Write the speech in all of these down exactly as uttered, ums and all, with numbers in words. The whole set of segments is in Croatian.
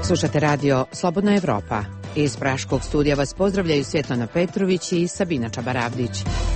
Slušate radio Slobodna Evropa. Iz Praškog studija vas pozdravljaju Svjetlana Petrović i Sabina Čabaravdić.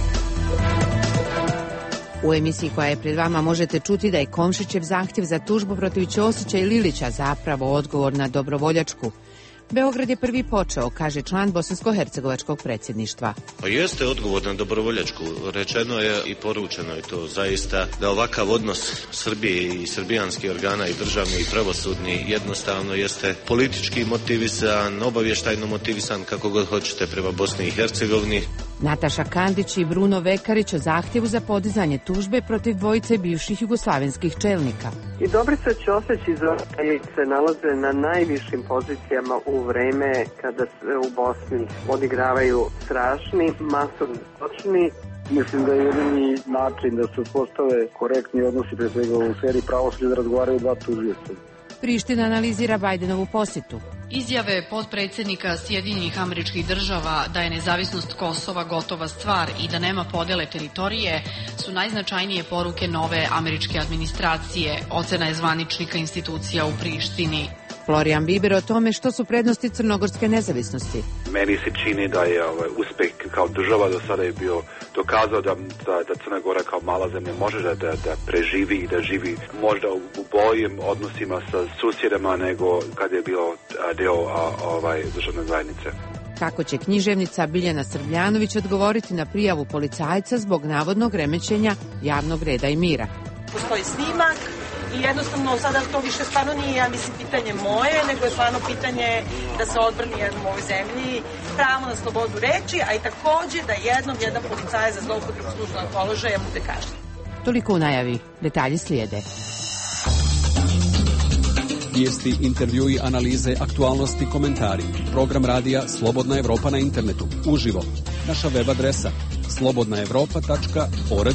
U emisiji koja je pred vama možete čuti da je Komšićev zahtjev za tužbu protiv Ćosića i Lilića zapravo odgovor na dobrovoljačku. Beograd je prvi počeo, kaže član bosansko-hercegovačkog predsjedništva. Pa jeste odgovor na dobrovoljačku. Rečeno je i poručeno je to zaista da ovakav odnos Srbije i srbijanskih organa i državni i pravosudni jednostavno jeste politički motivisan, obavještajno motivisan, kako god hoćete, prema Bosni i Hercegovini. Nataša Kandić i Bruno Vekarić o zahtjevu za podizanje tužbe protiv dvojice bivših jugoslavenskih čelnika. I Dobrica Ćosić i Zoran Lilić se nalaze na najvišim pozicijama u vreme kada se u Bosni odigravaju strašni, masovni zločini. Mislim da je jedini način da se postave korektni odnosi pre svega u sferi pravosuđa da razgovaraju dva tužioca. Priština analizira Bajdenovu posjetu. Izjave potpredsjednika Sjedinjenih Američkih Država da je nezavisnost Kosova gotova stvar i da nema podele teritorije su najznačajnije poruke nove američke administracije, ocena je zvaničnika institucija u Prištini. Florijan Biber o tome što su prednosti crnogorske nezavisnosti. Meni se čini da je ovaj, uspeh kao država do sada je bio dokazao da, da, da Crna Gora kao mala zemlja može da, da, da preživi i da živi možda u, u boljim odnosima sa susjedama nego kad je bilo deo a, ovaj, državne zajednice. Kako će književnica Biljana Srbljanović odgovoriti na prijavu policajca zbog navodnog remećenja javnog reda i mira? Postoji snimak i jednostavno sada to više stvarno nije, ja mislim, pitanje moje, nego je stvarno pitanje da se odbrani jednom u ovoj zemlji pravo na slobodu reči, a i također da jednom jedan policajac za zloupotrebu službenog položaja bude kažnjen. Toliko u najavi, detalji slijede. Vijesti, intervjui, analize, aktualnosti, komentari. Program radija Slobodna Evropa na internetu, uživo. Naša web adresa slobodna evropa tačka org.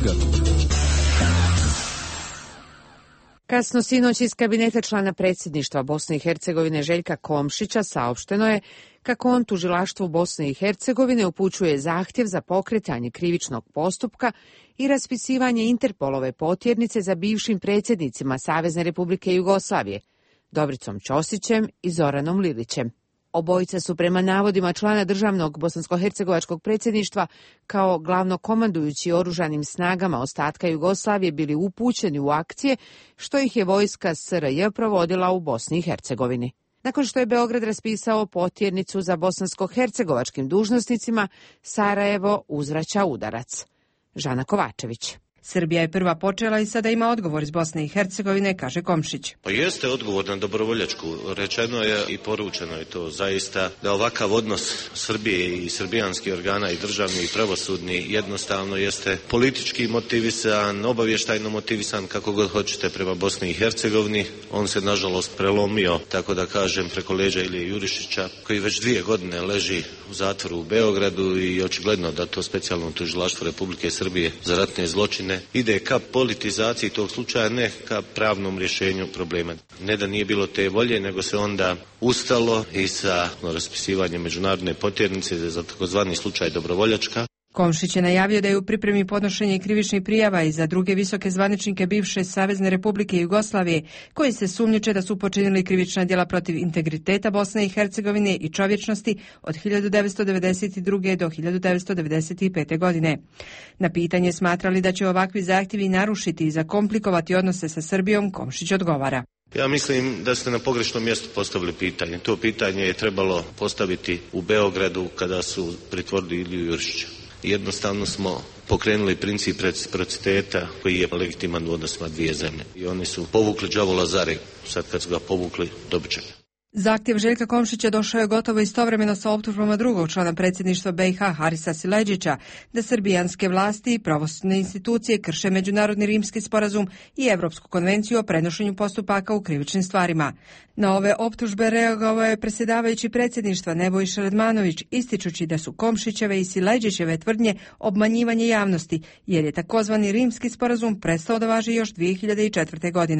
Kasno sinoć iz kabineta člana predsjedništva Bosne i Hercegovine Željka Komšića saopšteno je kako on tužilaštvu Bosne i Hercegovine upućuje zahtjev za pokretanje krivičnog postupka i raspisivanje Interpolove potjernice za bivšim predsjednicima Savezne Republike Jugoslavije, Dobricom Ćosićem i Zoranom Lilićem. Obojica su prema navodima člana državnog bosansko-hercegovačkog predsjedništva kao glavnokomandujući oružanim snagama ostatka Jugoslavije bili upućeni u akcije što ih je vojska S R J provodila u Bosni i Hercegovini. Nakon što je Beograd raspisao potjernicu za bosansko-hercegovačkim dužnosnicima, Sarajevo uzvraća udarac. Žana Kovačević. Srbija je prva počela i sada ima odgovor iz Bosne i Hercegovine, kaže Komšić. Pa jeste odgovor na dobrovoljačku. Rečeno je i poručeno je to zaista da ovakav odnos Srbije i srbijanskih organa i državni i pravosudni jednostavno jeste politički motivisan, obavještajno motivisan, kako god hoćete, prema Bosni i Hercegovini. On se nažalost prelomio, tako da kažem, preko leđa Ilije Jurišića, koji već dvije godine leži u zatvoru u Beogradu i očigledno da to specijalno tužilaštvo Republike Srbije za ratne zločine ide ka politizaciji tog slučaja, ne ka pravnom rješenju problema. Ne da nije bilo te volje, nego se onda ustalo i sa raspisivanjem međunarodne potjernice za takozvani slučaj dobrovoljačka. Komšić je najavio da je u pripremi podnošenje krivičnih prijava i za druge visoke zvaničnike bivše Savezne Republike Jugoslavije, koji se sumnjiče da su počinili krivična djela protiv integriteta Bosne i Hercegovine i čovječnosti od hiljadu devetsto devedeset druge. do hiljadu devetsto devedeset pete. godine. Na pitanje smatrali da će ovakvi zahtjevi narušiti i zakomplikovati odnose sa Srbijom, Komšić odgovara. Ja mislim da ste na pogrešnom mjestu postavili pitanje. To pitanje je trebalo postaviti u Beogradu kada su pritvorili Iliju Jurišića. Jednostavno smo pokrenuli princip reciprociteta koji je legitiman u odnosima dvije zemlje. I oni su povukli đavola za rep. Sad kad su ga povukli, dobit će ga. Zahtjev Željka Komšića došao je gotovo istovremeno sa optužbama drugog člana predsjedništva B i H Harisa Sileđića da srbijanske vlasti i pravosudne institucije krše Međunarodni rimski sporazum i Evropsku konvenciju o prenošenju postupaka u krivičnim stvarima. Na ove optužbe reagovao je predsjedavajući predsjedništva Nebojša Radmanović, ističući da su Komšićeve i Sileđićeve tvrdnje obmanjivanje javnosti, jer je takozvani rimski sporazum prestao da važi još dvije hiljade četvrte. godine.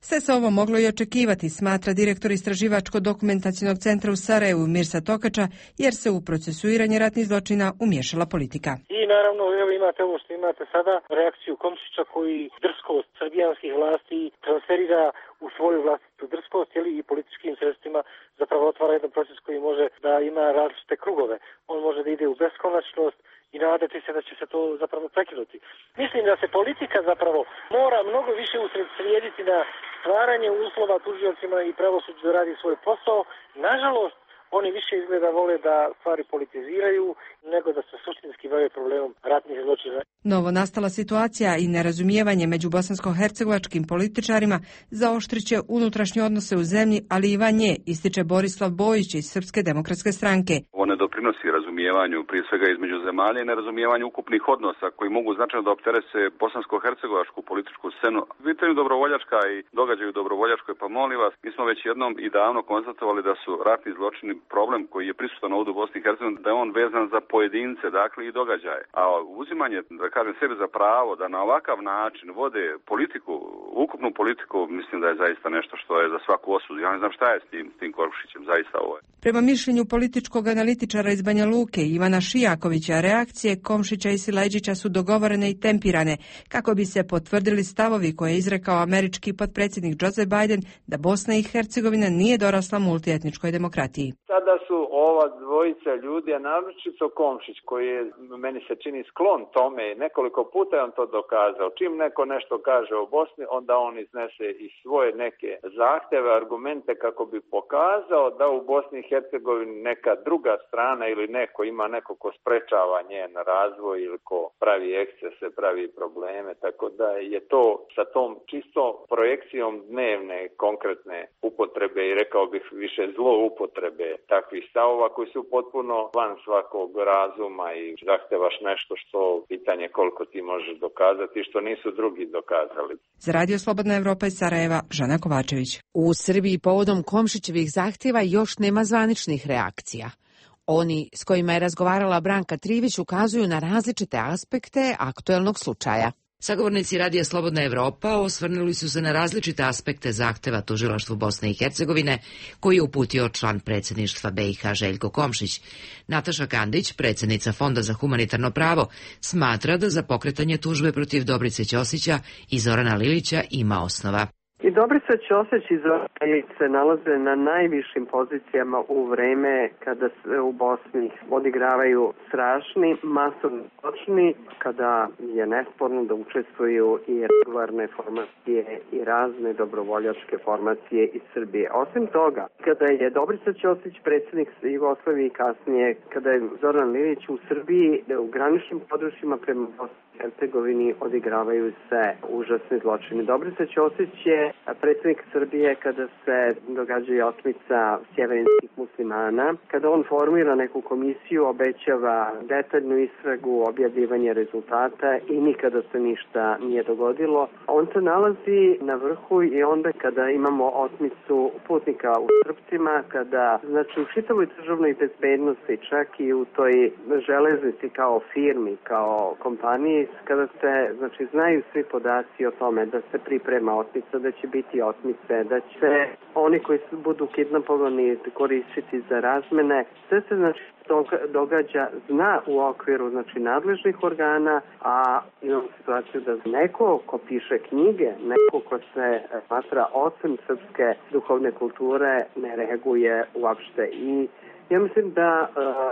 Sve se ovo moglo i očekivati, smatra direktor Istraživačko-dokumentacionog centra u Sarajevu Mirsa Tokača, jer se u procesuiranje ratnih zločina umiješala politika. I naravno, evo imate ovo što imate sada, reakciju Komšića koji drskost srbijanskih vlasti transferira u svoju vlastitu drskost, jeli, i političkim sredstvima zapravo otvara jedan proces koji može da ima različite krugove. On može da ide u beskonačnost i nadati se da će se to zapravo prekinuti. Mislim da se politika zapravo mora mnogo više usredsrediti na stvaranje uslova tužiocima i pravosuđu da radi svoj posao. Nažalost, oni više izgleda vole da stvari politiziraju nego da se suštinski bave problemom ratnih zločina. Novo nastala situacija i nerazumijevanje među bosansko-hercegovačkim političarima zaoštriće unutrašnje odnose u zemlji, ali i van nje, ističe Borislav Bojić iz Srpske demokratske stranke. Ovo ne doprinosi razumijevanju, prije svega između zemalja i nerazumijevanju ukupnih odnosa koji mogu značajno da opterese bosansko-hercegovačku političku scenu. Pitanju dobrovoljačka i događaju dobrovoljačkoj, pa molim vas, mi smo već jednom i davno konstatovali da su ratni zločini problem koji je prisutan ovdje u Bosni i Hercegovini, da je on vezan za pojedince, dakle i događaje. A uzimanje, da kažem, sebi za pravo da na ovakav način vode politiku, ukupnu politiku, mislim da je zaista nešto što je za svaku osudu. Ja ne znam šta je s tim, s tim Komšićem, zaista ovo je. Prema mišljenju političkog analitičara iz Banja Luke Ivana Šijakovića, reakcije Komšića i Silajdžića su dogovorene i tempirane kako bi se potvrdili stavovi koje je izrekao američki potpredsjednik Joe Biden da Bosna i Hercegovina nije dorasla multietničkoj demokratiji. Sada su ova dvojica ljudi, a naročito Komšić, koji je, meni se čini, sklon tome, nekoliko puta je on to dokazao. Čim neko nešto kaže o Bosni, onda on iznese i svoje neke zahteve, argumente kako bi pokazao da u Bosni i Hercegovini neka druga strana ili neko ima neko ko sprečava njen razvoj ili ko pravi ekscese, pravi probleme. Tako da je to sa tom čisto projekcijom dnevne, konkretne upotrebe i rekao bih više zloupotrebe takvih stavova koji su potpuno van svakog razuma i zahtevaš nešto što pitanje koliko ti možeš dokazati što nisu drugi dokazali. Za Radio Slobodna Evropa iz Sarajeva, Žana Kovačević. U Srbiji povodom Komšićevih zahtjeva još nema zvaničnih reakcija. Oni s kojima je razgovarala Branka Trivić ukazuju na različite aspekte aktuelnog slučaja. Sagovornici Radija Slobodna Evropa osvrnuli su se na različite aspekte zahteva tužilaštvu Bosne i Hercegovine koji je uputio član predsjedništva B i H Željko Komšić. Nataša Kandić, predsjednica Fonda za humanitarno pravo, smatra da za pokretanje tužbe protiv Dobrice Ćosića i Zorana Lilića ima osnova. I Dobrica Ćosić i Zoran Lilić se nalaze na najvišim pozicijama u vreme kada se u Bosni odigravaju strašni masovni zločini, kada je nesporno da učestvuju i regularne formacije i razne dobrovoljačke formacije iz Srbije. Osim toga, kada je Dobrica Ćosić predsjednik Jugoslavije i kasnije, kada je Zoran Lilić u Srbiji, u graničnim područjima prema Bosni i Hercegovini odigravaju se užasni zločini. Dobrica Ćosić je predsjednik Srbije kada se događa otmica sjeverinskih muslimana, kada on formira neku komisiju, obećava detaljnu istragu, objavljivanje rezultata i nikada se ništa nije dogodilo. On se nalazi na vrhu i onda kada imamo otmicu putnika u Trpcima, kada znači u čitavoj državnoj bezbednosti, čak i u toj železnici kao firmi, kao kompaniji, kada se znači znaju svi podaci o tome da se priprema otmica, da će biti otmice, da će oni koji budu kidnapovani koristiti za razmene, sve se znači događa, zna u okviru znači nadležnih organa, a imamo situaciju da neko ko piše knjige, neko ko se smatra ocem srpske duhovne kulture ne reaguje uopšte. I ja mislim da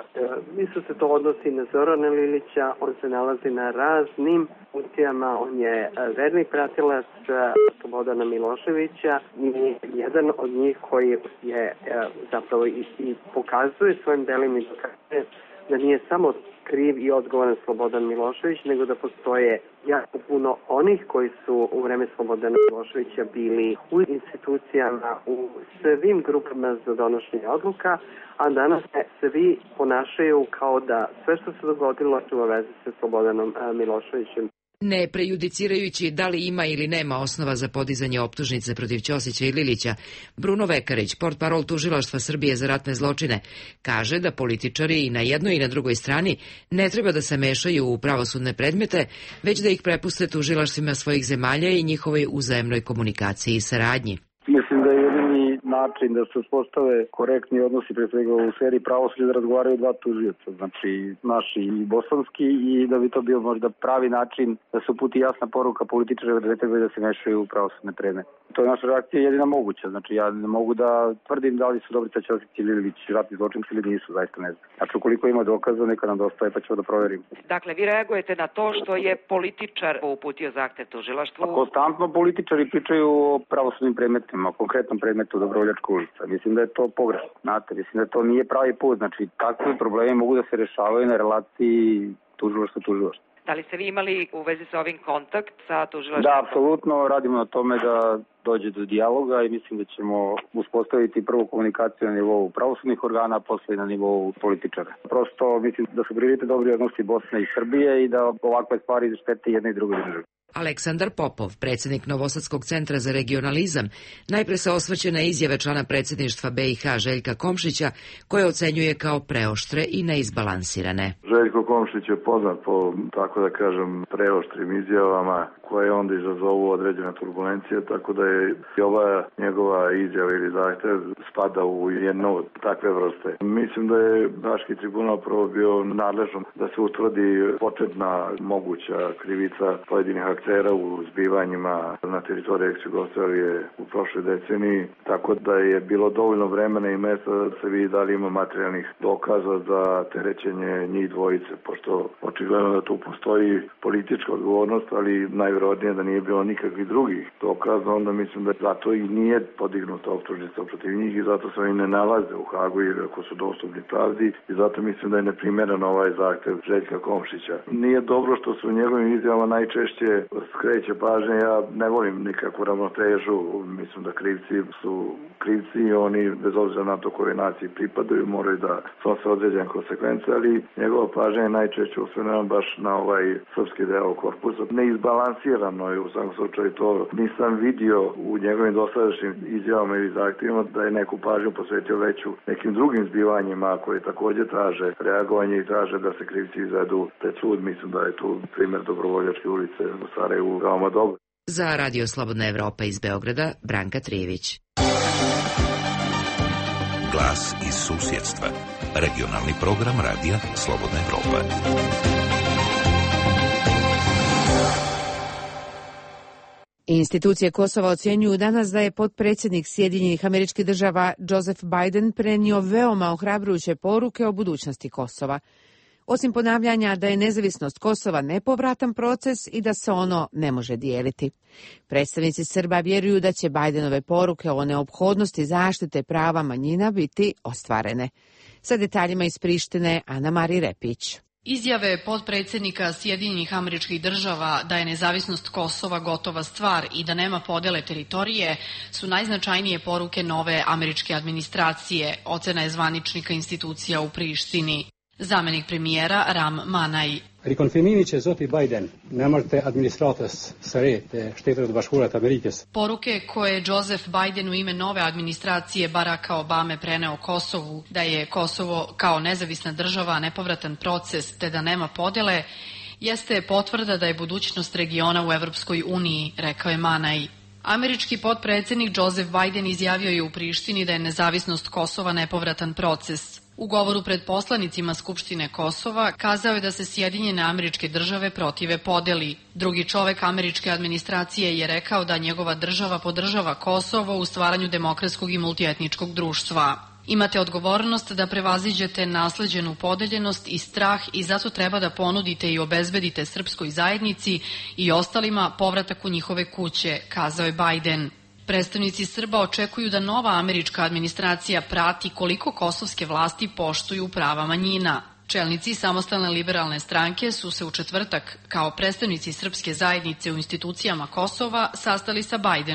uh, isto se to odnosi na Zorana Lilića, on se nalazi na raznim funkcijama, on je uh, verni pratilac uh, Slobodana Miloševića i jedan od njih koji je uh, zapravo i, i pokazuje svojim delima i dokazuje da nije samo kriv i odgovoran Slobodan Milošević, nego da postoje jako puno onih koji su u vreme Slobodana Miloševića bili u institucijama, u svim grupama za donošenje odluka, a danas se svi ponašaju kao da sve što se dogodilo ima veze sa Slobodanom Miloševićem. Ne prejudicirajući da li ima ili nema osnova za podizanje optužnice protiv Ćosića i Lilića, Bruno Vekarić, portparol Tužilaštva Srbije za ratne zločine, kaže da političari i na jednoj i na drugoj strani ne treba da se mešaju u pravosudne predmete, već da ih prepuste tužilaštvima svojih zemalja i njihovoj uzajemnoj komunikaciji i saradnji. Mislim da je jedini način da se uspostave korektni odnosi pre svega u sferi pravosuđa da razgovaraju dva tužioca, znači naši i bosanski, i da bi to bio možda pravi način da se uputi jasna poruka političara da ne treba da se mešaju u pravosudne predmete. To je naša reakcija jedina moguća, znači ja ne mogu da tvrdim da li su Dobrica Ćosić i Lilić ratni zločinci ili nisu, zaista ne znam. Znači ukoliko ima dokaza neka nam dostave pa ćemo da proverimo. Dakle, vi reagujete na to što je političar uputio zahtev tužilaštvu? Konstantno političari pričaju o pravosudnim predmetima, o konkretnom predmetu Dobrovoljačka ulica. Mislim da je to pogrešno, znate, mislim da to nije pravi put, znači takvi problemi mogu da se rešavaju na relaciji tužilaštvo-tužilaštvo. Da li ste vi imali u vezi sa ovim kontakt sa tužilaštvom? Da, apsolutno, radimo na tome da dođe do dijaloga i mislim da ćemo uspostaviti prvu komunikaciju na nivou pravosudnih organa, a posle na nivou političara. Prosto mislim da su prioritet dobri odnosi Bosne i Srbije i da ovakve stvari štete jedne i druge države. Aleksandar Popov, predsjednik Novosadskog centra za regionalizam, najpre se osvrće na izjave člana predsjedništva B i H Željka Komšića, koje ocenjuje kao preoštre i neizbalansirane. Željko Komšić je poznat po, tako da kažem, preoštrim izjavama koje onda izazovu određene turbulencije, tako da je i ova njegova izjava ili zahtev spada u jednu takve vrste. Mislim da je Haški tribunal prvo bio nadležan da se utvrdi početna moguća krivica pojedinih aktera u zbivanjima na teritoriji ex-Jugoslavije u prošloj deceniji, tako da je bilo dovoljno vremena i mesta da se vidi da li ima materijalnih dokaza za terećenje njih dvojice, pošto očigledno da tu postoji politička odgovornost, ali najvjerojatnije da nije bilo nikakvih drugih dokaza, onda mislim da zato i nije podignuta optužnica protiv njih i zato se oni ne nalaze u Hagu jer ako su dostupni pravdi i zato mislim da je neprimjeren ovaj zahtev Željka Komšića. Nije dobro što su u njegovim izjavama najčešće skreće pažnje, ja ne volim nikakvu ravnotežu, mislim da krivci su krivci i oni bez obzira na to kojoj naciji pripadaju moraju da snose određene konsekvence, ali njegova pažnja je najčešće usmjerena baš na ovaj srpski deo korpusa. Neizbalansirano je u svakom slučaju to. Nisam vidio u njegovim dosadašnjim izjavama ili zahtjevima da je neku pažnju posvetio veću nekim drugim zbivanjima koje također traže reagovanje i traže da se krivci izvedu pred sud. Mislim da je tu primjer Dobrovoljačke ulice u Sarajevu veoma dobro. Za Radio Slobodna Evropa iz Beograda, Branka Trijević. Glas iz susjedstva. Regionalni program Radija Slobodna Evropa. Institucije Kosova ocjenjuju danas da je potpredsjednik Sjedinjenih Američkih Država Joseph Biden prenio veoma ohrabrujuće poruke o budućnosti Kosova. Osim ponavljanja da je nezavisnost Kosova nepovratan proces i da se ono ne može dijeliti. Predstavnici Srba vjeruju da će Bidenove poruke o neophodnosti zaštite prava manjina biti ostvarene. Sa detaljima iz Prištine, Ana Mari Repić. Izjave potpredsjednika Sjedinjenih Američkih Država da je nezavisnost Kosova gotova stvar i da nema podele teritorije su najznačajnije poruke nove američke administracije, ocena je zvaničnika institucija u Prištini. Zamenik premijera Ram Manaj. Riconfirmimise zoti Biden, nemarte administratas sarete štetrat bashkurat Amerikes. Poruke koje je Joseph Biden u ime nove administracije Baracka Obame preneo Kosovu, da je Kosovo kao nezavisna država nepovratan proces te da nema podele, jeste potvrda da je budućnost regiona u Evropskoj uniji, rekao je Manaj. Američki potpredsjednik Joseph Biden izjavio je u Prištini da je nezavisnost Kosova nepovratan proces. U govoru pred poslanicima Skupštine Kosova kazao je da se Sjedinjene Američke Države protive podeli. Drugi čovek američke administracije je rekao da njegova država podržava Kosovo u stvaranju demokratskog i multietničkog društva. Imate odgovornost da prevaziđete nasleđenu podeljenost i strah i zato treba da ponudite i obezbedite srpskoj zajednici i ostalima povratak u njihove kuće, kazao je Biden. Predstavnici Srba očekuju da nova američka administracija prati koliko kosovske vlasti poštuju prava manjina. Čelnici Samostalne liberalne stranke su se u četvrtak, kao predstavnici srpske zajednice u institucijama Kosova, sastali sa Bidenom.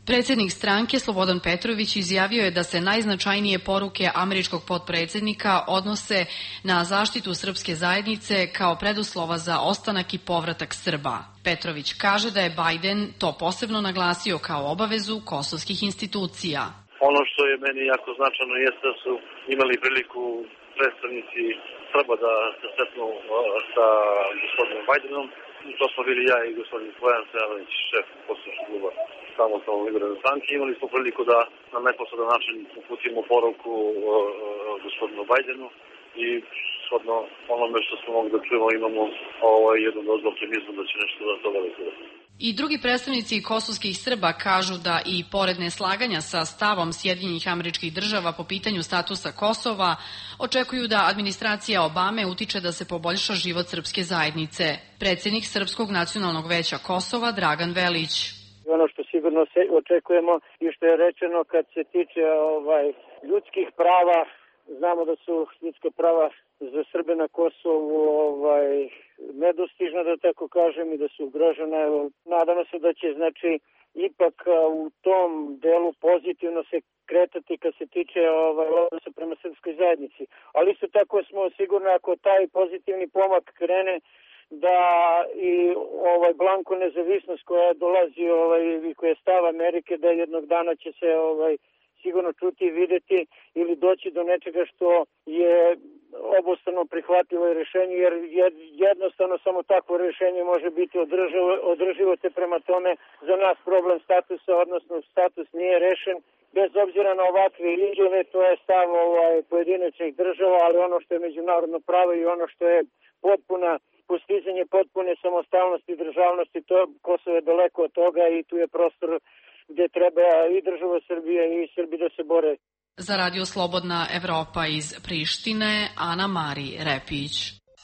Predsjednik stranke Slobodan Petrović izjavio je da se najznačajnije poruke američkog potpredsjednika odnose na zaštitu srpske zajednice kao preduslova za ostanak i povratak Srba. Petrović kaže da je Biden to posebno naglasio kao obavezu kosovskih institucija. Ono što je meni jako značajno jeste da su imali priliku predstavnici Srba da se sretnu sa gospodinom Bidenom. To smo bili ja i gospodin Bojan Sejanović, šef poslaničkog kluba Samostalne liberalne stranke. Imali smo priliku da na neposredan način uputimo poruku gospodinu Bajdenu i shodno onome što smo mogli da čujemo imamo ovaj, jednu dozu optimizmu da će nešto da toga razgledati. I drugi predstavnici kosovskih Srba kažu da i pored neslaganja sa stavom Sjedinjenih Američkih Država po pitanju statusa Kosova, očekuju da administracija Obame utiče da se poboljša život srpske zajednice. Predsjednik Srpskog nacionalnog veća Kosova Dragan Velić. Ono što sigurno se očekujemo i što je rečeno kad se tiče ovaj ljudskih prava, znamo da su ljudska prava za Srbe na Kosovu ovaj, nedostižna, da tako kažem, i da su ugrožena. Evo, nadamo se da će, znači, ipak u tom delu pozitivno se kretati kad se tiče ovaj, odnosa prema srpskoj zajednici. Ali isto tako smo sigurni ako taj pozitivni pomak krene, da i ovaj blanko nezavisnost koja dolazi ovaj i koja je stav Amerike, da jednog dana će se ovaj sigurno čuti i videti ili doći do nečega što je obostrano prihvatljivo rješenje, jer jednostavno samo takvo rješenje može biti održivo, održivo te prema tome za nas problem statusa, odnosno status nije rešen. Bez obzira na ovakve izjave, to je stav ovaj, pojedinačnih država, ali ono što je međunarodno pravo i ono što je potpuna postizanje potpune samostalnosti i državnosti, to Kosovo je daleko od toga i tu je prostor gdje treba i država Srbije i Srbi da se bore. Za Radio Slobodna Evropa iz Prištine, Ana Mari Repić.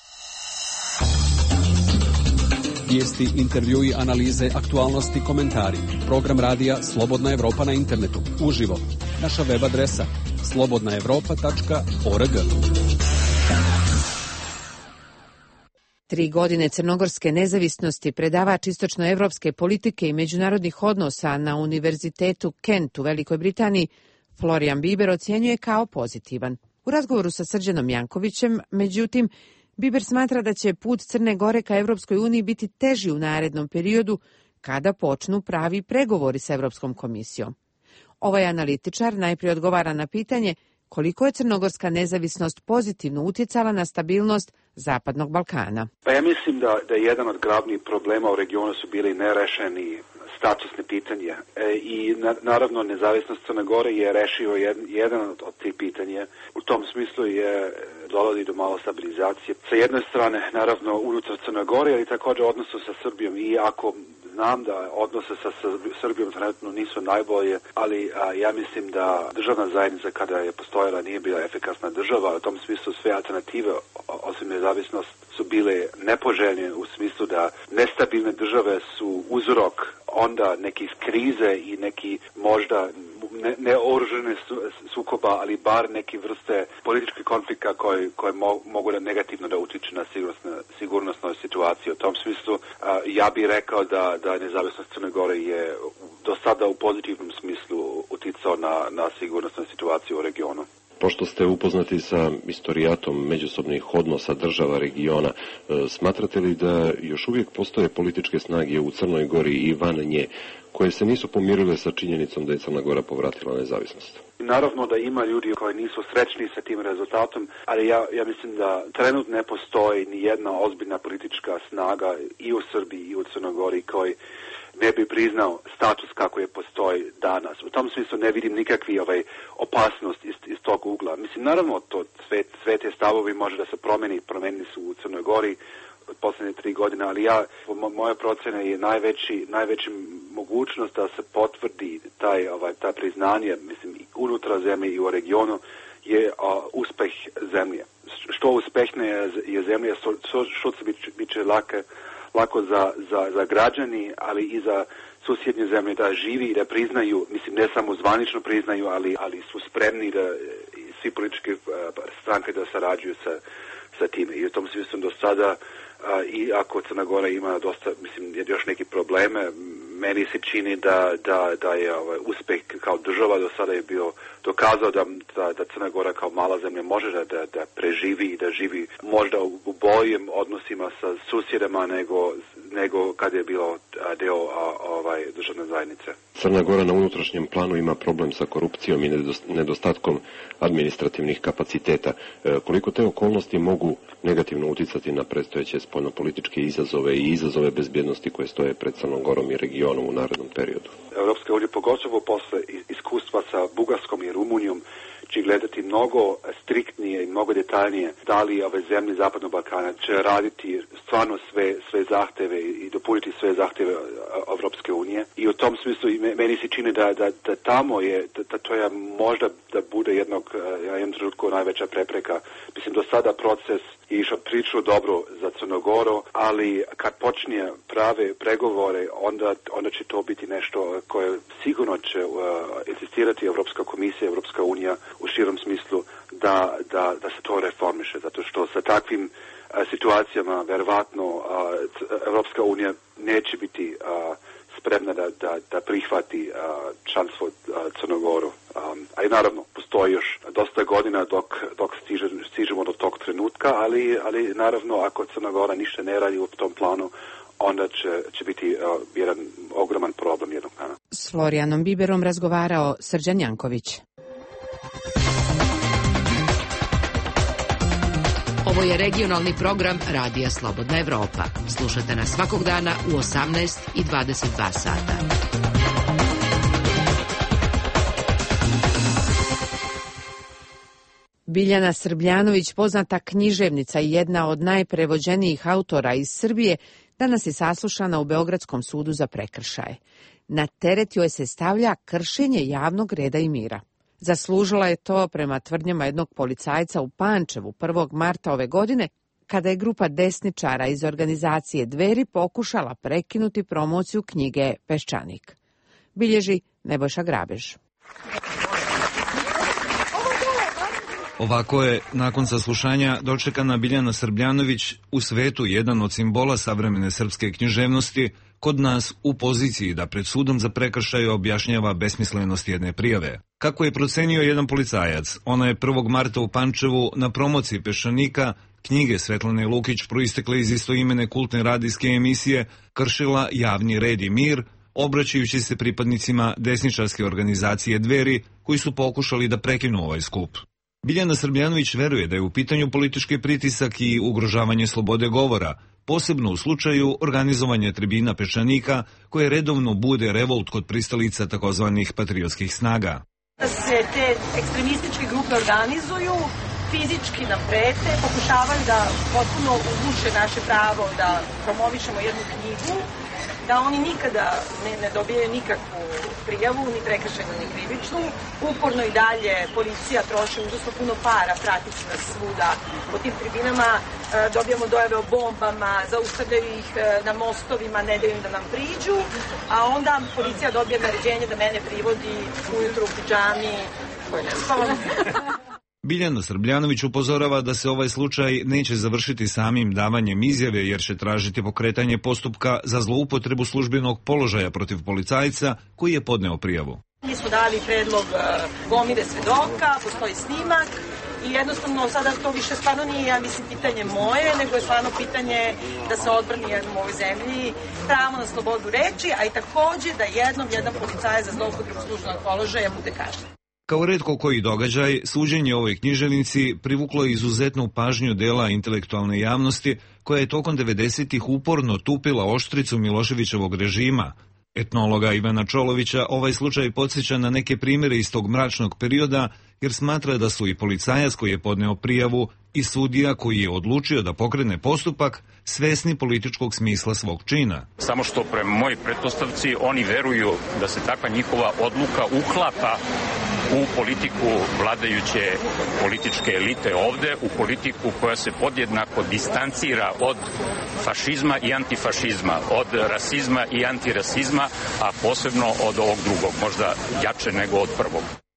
Vijesti, intervjui, analize, aktualnosti, komentari. Program radija Slobodna Evropa na internetu. Uživo. Naša web adresa slobodna evropa tačka org. Tri godine crnogorske nezavisnosti predavač istočnoevropske politike i međunarodnih odnosa na Univerzitetu Kent u Velikoj Britaniji Florian Biber ocjenjuje kao pozitivan. U razgovoru sa Srđanom Jankovićem, međutim, Biber smatra da će put Crne Gore ka Evropskoj uniji biti teži u narednom periodu kada počnu pravi pregovori sa Evropskom komisijom. Ovaj analitičar najprije odgovara na pitanje koliko je crnogorska nezavisnost pozitivno utjecala na stabilnost Zapadnog Balkana. Pa ja mislim da, da jedan od glavnih problema u regionu su bili nerešeni statusne pitanje e, i na, naravno nezavisnost Crne Gore je rešio jed, jedan od, od tih pitanja. U tom smislu je dolazi do malo stabilizacije. Sa jedne strane naravno unutar Crne Gore, ali također odnosu sa Srbijom, i ako znam da odnose sa Srbijom trenutno nisu najbolje, ali a, ja mislim da državna zajednica kada je postojala nije bila efikasna država. U tom smislu sve alternative osim nezavisnost su bile nepoželjne u smislu da nestabilne države su uzrok onda nekih krize i neki možda ne, neoružene sukoba, ali bar neke vrste političkih konflikta koje, koje mo, mogu da negativno da utiču na sigurnosnu situaciju. U tom smislu a, ja bih rekao da, da nezavisnost Crne Gore je do sada u pozitivnom smislu uticao na, na sigurnosnu situaciju u regionu. Pošto ste upoznati sa istorijatom međusobnih odnosa država regiona, smatrate li da još uvijek postoje političke snage u Crnoj Gori i van nje koje se nisu pomirile sa činjenicom da je Crna Gora povratila nezavisnost? Naravno da ima ljudi koji nisu srećni sa tim rezultatom, ali ja, ja mislim da trenutno ne postoji ni jedna ozbiljna politička snaga i u Srbiji i u Crnoj Gori koji ne bi priznao status kako je postoji danas. U tom smislu ne vidim nikakvi ovaj opasnost iz, iz tog ugla. Mislim, naravno, to sve, sve te stavovi može da se promeni, promenili su u Crnoj Gori posljednje tri godine, ali ja, moja procena je najveći, najveći mogućnost da se potvrdi taj, ovaj, taj priznanje, mislim, unutar zemlje i u regionu je a, uspeh zemlje. Što uspehnije je zemlja, što, što se bit će lake lako za, za, za građani, ali i za susjednje zemlje da živi i da priznaju, mislim ne samo zvanično priznaju, ali, ali su spremni da svi političke stranke da sarađuju sa, sa time. I u tom smislu do sada, a, i ako Crna Gora ima dosta, mislim, još neki probleme, meni se čini da, da, da je ovaj, uspeh kao država do sada je bio dokazao da, da, da Crna Gora kao mala zemlja može da, da, da preživi i da živi možda u, u boljim odnosima sa susjedama nego, nego kad je bilo deo a, ovaj, državne zajednice. Crna Gora na unutrašnjem planu ima problem sa korupcijom i nedostatkom administrativnih kapaciteta. E, koliko te okolnosti mogu negativno uticati na predstojeće spoljnopolitičke izazove i izazove bezbjednosti koje stoje pred Crnom Gorom i regionom u narednom periodu? Europska unija, pogotovo posle iskustva sa Bugarskom i Rumunijom, će gledati mnogo striktnije i mnogo detaljnije da li ove zemlje Zapadnog Balkana će raditi stvarno sve, sve zahteve i dopuniti sve zahteve Evropske unije. I u tom smislu meni se čini da, da, da tamo je, da, da to je možda da bude jednog, na jednom trenutku najveća prepreka. Mislim, do sada proces je išao prilično dobro za Crnogoru, ali kad počne prave pregovore, onda, onda će to biti nešto koje sigurno će uh, insistirati Evropska komisija, Evropska unija u širom smislu da, da, da se to reformiše, zato što sa takvim uh, situacijama verovatno uh, Evropska unija neće biti uh, spremna da, da, da prihvati uh, članstvo uh, Crnogoru. Um, a i naravno, postoji još dosta godina dok, dok stiže, stižemo do tog trenutka, ali, ali naravno ako Crna Gora ništa ne radi u tom planu, onda će, će biti uh, jedan ogroman problem jednog dana. S Florijanom Biberom razgovarao Srđan Janković. Ovo je regionalni program Radija Slobodna Evropa. Slušate nas svakog dana u osamnaest i dvadeset dva sata. Biljana Srbljanović, poznata književnica i jedna od najprevođenijih autora iz Srbije, danas je saslušana u Beogradskom sudu za prekršaje. Na teret joj se stavlja kršenje javnog reda i mira. Zaslužila je to prema tvrdnjama jednog policajca u Pančevu prvog marta ove godine, kada je grupa desničara iz organizacije Dveri pokušala prekinuti promociju knjige Peščanik. Bilježi Nebojša Grabež. Ovako je, nakon saslušanja, dočekana Biljana Srbljanović, u svetu jedan od simbola savremene srpske književnosti, kod nas u poziciji da pred sudom za prekršaje objašnjava besmislenost jedne prijave. Kako je procenio jedan policajac, ona je prvog marta u Pančevu na promociji Peščanika, knjige Svetlane Lukić proistekle iz istoimene kultne radijske emisije, kršila javni red i mir, obraćajući se pripadnicima desničarske organizacije Dveri, koji su pokušali da prekinu ovaj skup. Biljana Srbljanović veruje da je u pitanju politički pritisak i ugrožavanje slobode govora, posebno u slučaju organizovanja tribina Peščanika, koje redovno bude revolt kod pristalica takozvanih patriotskih snaga. Da se te ekstremističke grupe organizuju, fizički nam prete, pokušavaju da potpuno uguše naše pravo da promovišemo jednu knjigu, da oni nikada ne, ne dobijaju nikakvu prijavu, ni prekršajnu, ni krivičnu. Uporno i dalje policija troši užasno puno para, pratići nas svuda po tim tribinama, e, dobijamo dojave o bombama, zaustavljaju ih e, na mostovima, ne daju im da nam priđu, a onda policija dobije naređenje da mene privodi ujutru u pidžami, koje ne spavam. Biljana Srbljanović upozorava da se ovaj slučaj neće završiti samim davanjem izjave, jer će tražiti pokretanje postupka za zloupotrebu službenog položaja protiv policajca koji je podneo prijavu. Mi smo dali predlog gomile svedoka, postoji snimak i jednostavno sada to više stvarno nije, ja mislim, pitanje moje, nego je stvarno pitanje da se odbrani jednom u ovoj zemlji pravo na slobodu reči, a i takođe da jednom jedan policajac za zloupotrebu službenog položaja bude kažnjen. Kao retko koji događaj, suđenje ovoj književnici privuklo je izuzetnu pažnju dela intelektualne javnosti, koja je tokom devedesetih uporno tupila oštricu Miloševićevog režima. Etnologa Ivana Čolovića ovaj slučaj podsjeća na neke primjere iz tog mračnog perioda, jer smatra da su i policajac koji je podneo prijavu i sudija koji je odlučio da pokrene postupak svesni političkog smisla svog čina. Samo što prema mojoj pretpostavci oni veruju da se takva njihova odluka uklapa u politiku vladajuće političke elite ovde, u politiku koja se podjednako distancira od fašizma i antifašizma, od rasizma i antirasizma, a posebno od ovog drugog, možda jače nego od prvog.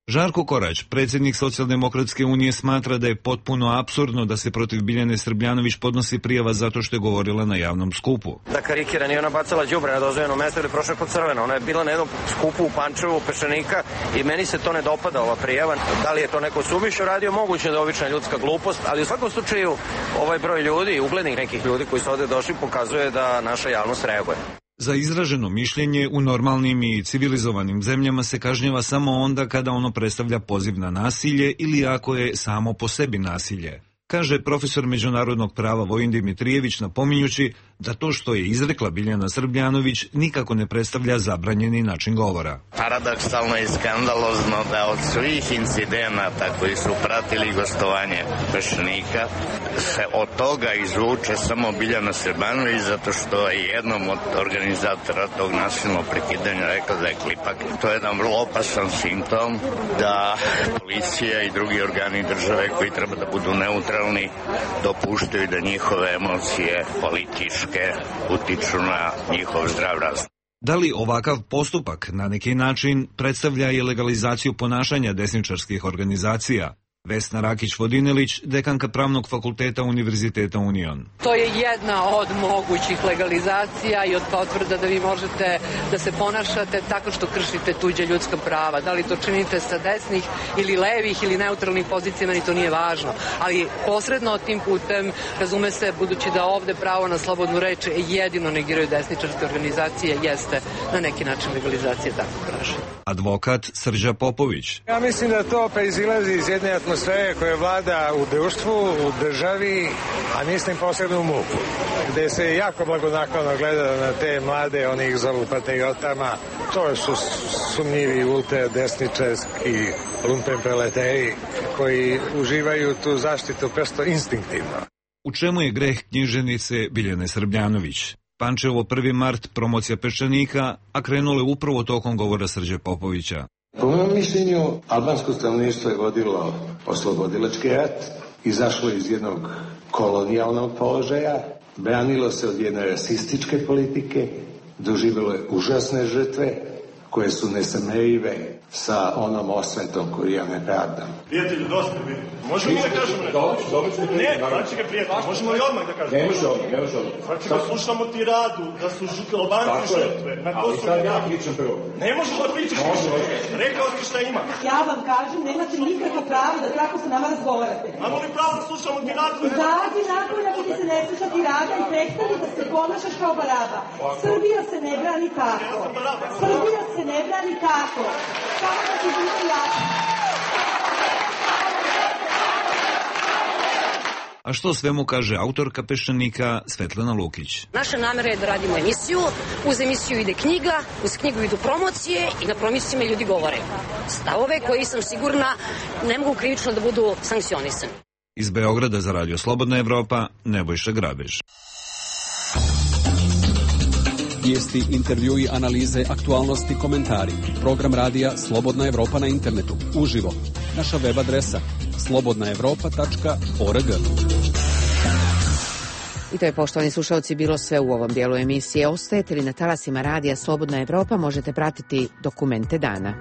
Žarko Korać, predsjednik Socijaldemokratske unije, smatra da je potpuno apsurdno da se protiv Biljane Srbljanović podnosi prijava zato što je govorila na javnom skupu. Da karikira, nije ona bacala đubre na dozvoljeno mesto ili prošla kod crvena. Ona je bila na jednom skupu u Pančevu, Peščanika, i meni se to ne dopada, ova prijava. Da li je to neko suvišno radio, moguće da je obična ljudska glupost, ali u svakom slučaju ovaj broj ljudi, uglednih nekih ljudi koji su ovde došli, pokazuje da naša javnost reaguje. Za izraženo mišljenje u normalnim i civilizovanim zemljama se kažnjava samo onda kada ono predstavlja poziv na nasilje ili ako je samo po sebi nasilje, kaže profesor međunarodnog prava Vojin Dimitrijević, napominjući da to što je izrekla Biljana Srbljanović nikako ne predstavlja zabranjeni način govora. Paradoksalno i skandalozno da od svih incidenata koji su pratili gostovanje Peščanika se od toga izvuče samo Biljana Srbljanović, zato što je jednom od organizatora tog nasilnog prekidanja rekla da je klipak. To je jedan vrlo opasan simptom da policija i drugi organi države koji treba da budu neutralni dopuštaju da njihove emocije političke utiču na njihov zdrav razum. Da li ovakav postupak na neki način predstavlja i legalizaciju ponašanja desničarskih organizacija? Vesna Rakić-Vodinelić, dekanka Pravnog fakulteta Univerziteta Union. To je jedna od mogućih legalizacija i od potvrda da vi možete da se ponašate tako što kršite tuđe ljudska prava. Da li to činite sa desnih ili levih ili neutralnih pozicija, meni to nije važno. Ali posredno tim putem, razume se, budući da ovde pravo na slobodnu reč jedino negiraju desničarske organizacije, jeste na neki način legalizacija takvog ponašanja. Advokat Srđa Popović. Ja mislim da to proizilazi iz jedne atmosfere koja vlada u društvu, u državi, a mislim posebno u MUP-u, gde se jako blagonaklono gleda na te mlade, oni ih zovu patriotama. To su sumnjivi ultradesničarski lumpen preleteri koji uživaju tu zaštitu prosto instinktivno. U čemu je greh književnice Biljane Srbljanović? Pančevo prvi mart, promocija Peščanika, a krenule upravo tokom govora Srđe Popovića. Po mojom mišljenju, albansko stanovništvo je vodilo oslobodilački rat, izašlo iz jednog kolonijalnog položaja, branilo se od jedne rasističke politike, doživjelo je užasne žrtve koje su nesamerive sa onom osvetom koju ja ne pravdam. Prijatelju, dosta bi. Možemo li da kažemo nešto? Dobro, dobro ćemo da kažemo. Ne, znači ga prijatelj, možemo li odmah da kažemo? Ne može odmah, ne može odmah. Znači ga slušamo ti radu, da su Albanci žrtve. Ali sad ja pričam prvo. Ne možeš da pričaš više. Rekao ti šta ima. Ja vam kažem, nemate nikakvo pravo da tako sa nama razgovarate. Imamo li pravo da slušamo ti radu? Izađi napolje ako ti se ne sluša ti rada i prestani da se ponašaš kao baraba. Srbija se ne brani tako. Srbija se ne brani tako. Samo da ti bude jasno. A što svemu kaže autorka Peščanika Svetlana Lukić? Naša namera je da radimo emisiju, uz emisiju ide knjiga, uz knjigu idu promocije i na promocijama ljudi govore stavove koji sam sigurna ne mogu krivično da budu sankcionisani. Iz Beograda za Radio Slobodna Evropa, Nebojša Grabež. Vijesti, intervjui, analize, aktualnosti, komentari. Program radija Slobodna Evropa na internetu. Uživo. Naša web adresa slobodna evropa tačka org. I to je, poštovani slušalci, bilo sve u ovom dijelu emisije. Ostajete li na talasima radija Slobodna Evropa, možete pratiti dokumente dana.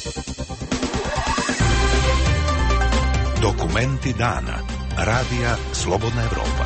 Dokumenti dana. Radija Slobodna Evropa.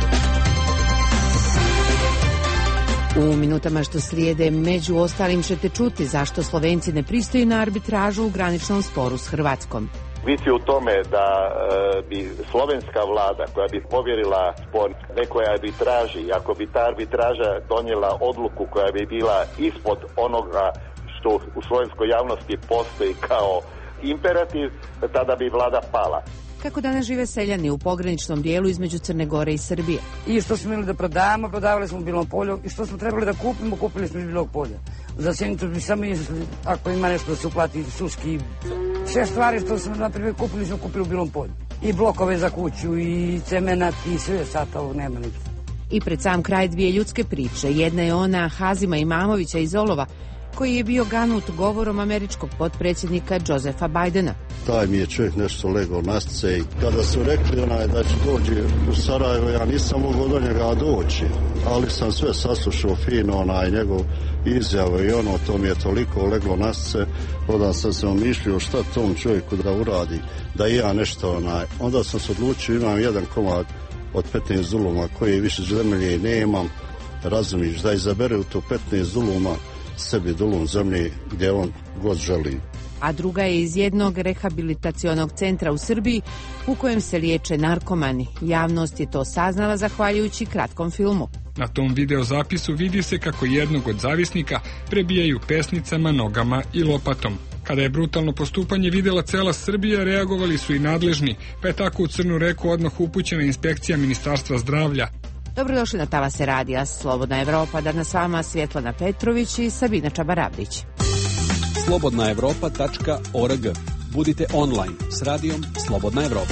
U minutama što slijede, među ostalim ćete čuti zašto Slovenci ne pristaju na arbitražu u graničnom sporu s Hrvatskom. Visi u tome da e, bi slovenska vlada koja bi povjerila spor nekoj arbitraži, ako bi ta arbitraža donijela odluku koja bi bila ispod onoga što u slovenskoj javnosti postoji kao imperativ, tada bi vlada pala. Kako danas žive seljani u pograničnom dijelu između Crne Gore i Srbije? I što smo imali da prodavamo, prodavali smo u Bilom polju, i što smo trebali da kupimo, kupili smo iz Bilog polja. Za Sjenicu bi samo mislili, ako ima nešto da se uplati, suški, sve stvari što smo naprimjer kupili, smo kupili u Bilom polju. I blokove za kuću, i cemenat, i sve, sad ovog nema ništa. I pred sam kraj dvije ljudske priče. Jedna je ona Hazima Imamovića iz Olova, koji je bio ganut govorom američkog potpredsjednika Josefa Bidena. Taj mi je čovjek nešto legao na sce i kada su rekli onaj da će dođi u Sarajevo, ja nisam mogao do njega doći, ali sam sve saslušao fino, onaj njegov izjavu i ono, to mi je toliko leglo na sce, onda sam se omišljio šta tom čovjeku da uradi, da i ja nešto onaj, onda sam se odlučio, imam jedan komad od petnaest zuluma koji više zemlje nemam, razumiš, da izabere u to petnaest zuluma sebi dulum zemlje gdje on god želi. A druga je iz jednog rehabilitacionog centra u Srbiji u kojem se liječe narkomani. Javnost je to saznala zahvaljujući kratkom filmu. Na tom videozapisu vidi se kako jednog od zavisnika prebijaju pesnicama, nogama i lopatom. Kada je brutalno postupanje vidjela cela Srbija, reagovali su i nadležni, pa je tako u Crnu Reku odmah upućena inspekcija Ministarstva zdravlja. Dobrodošli na Talase radija Slobodna Evropa, danas s vama Svjetlana Petrović i Sabina Čabarabdić. slobodna evropa tačka org. Budite online s radijom Slobodna Evropa.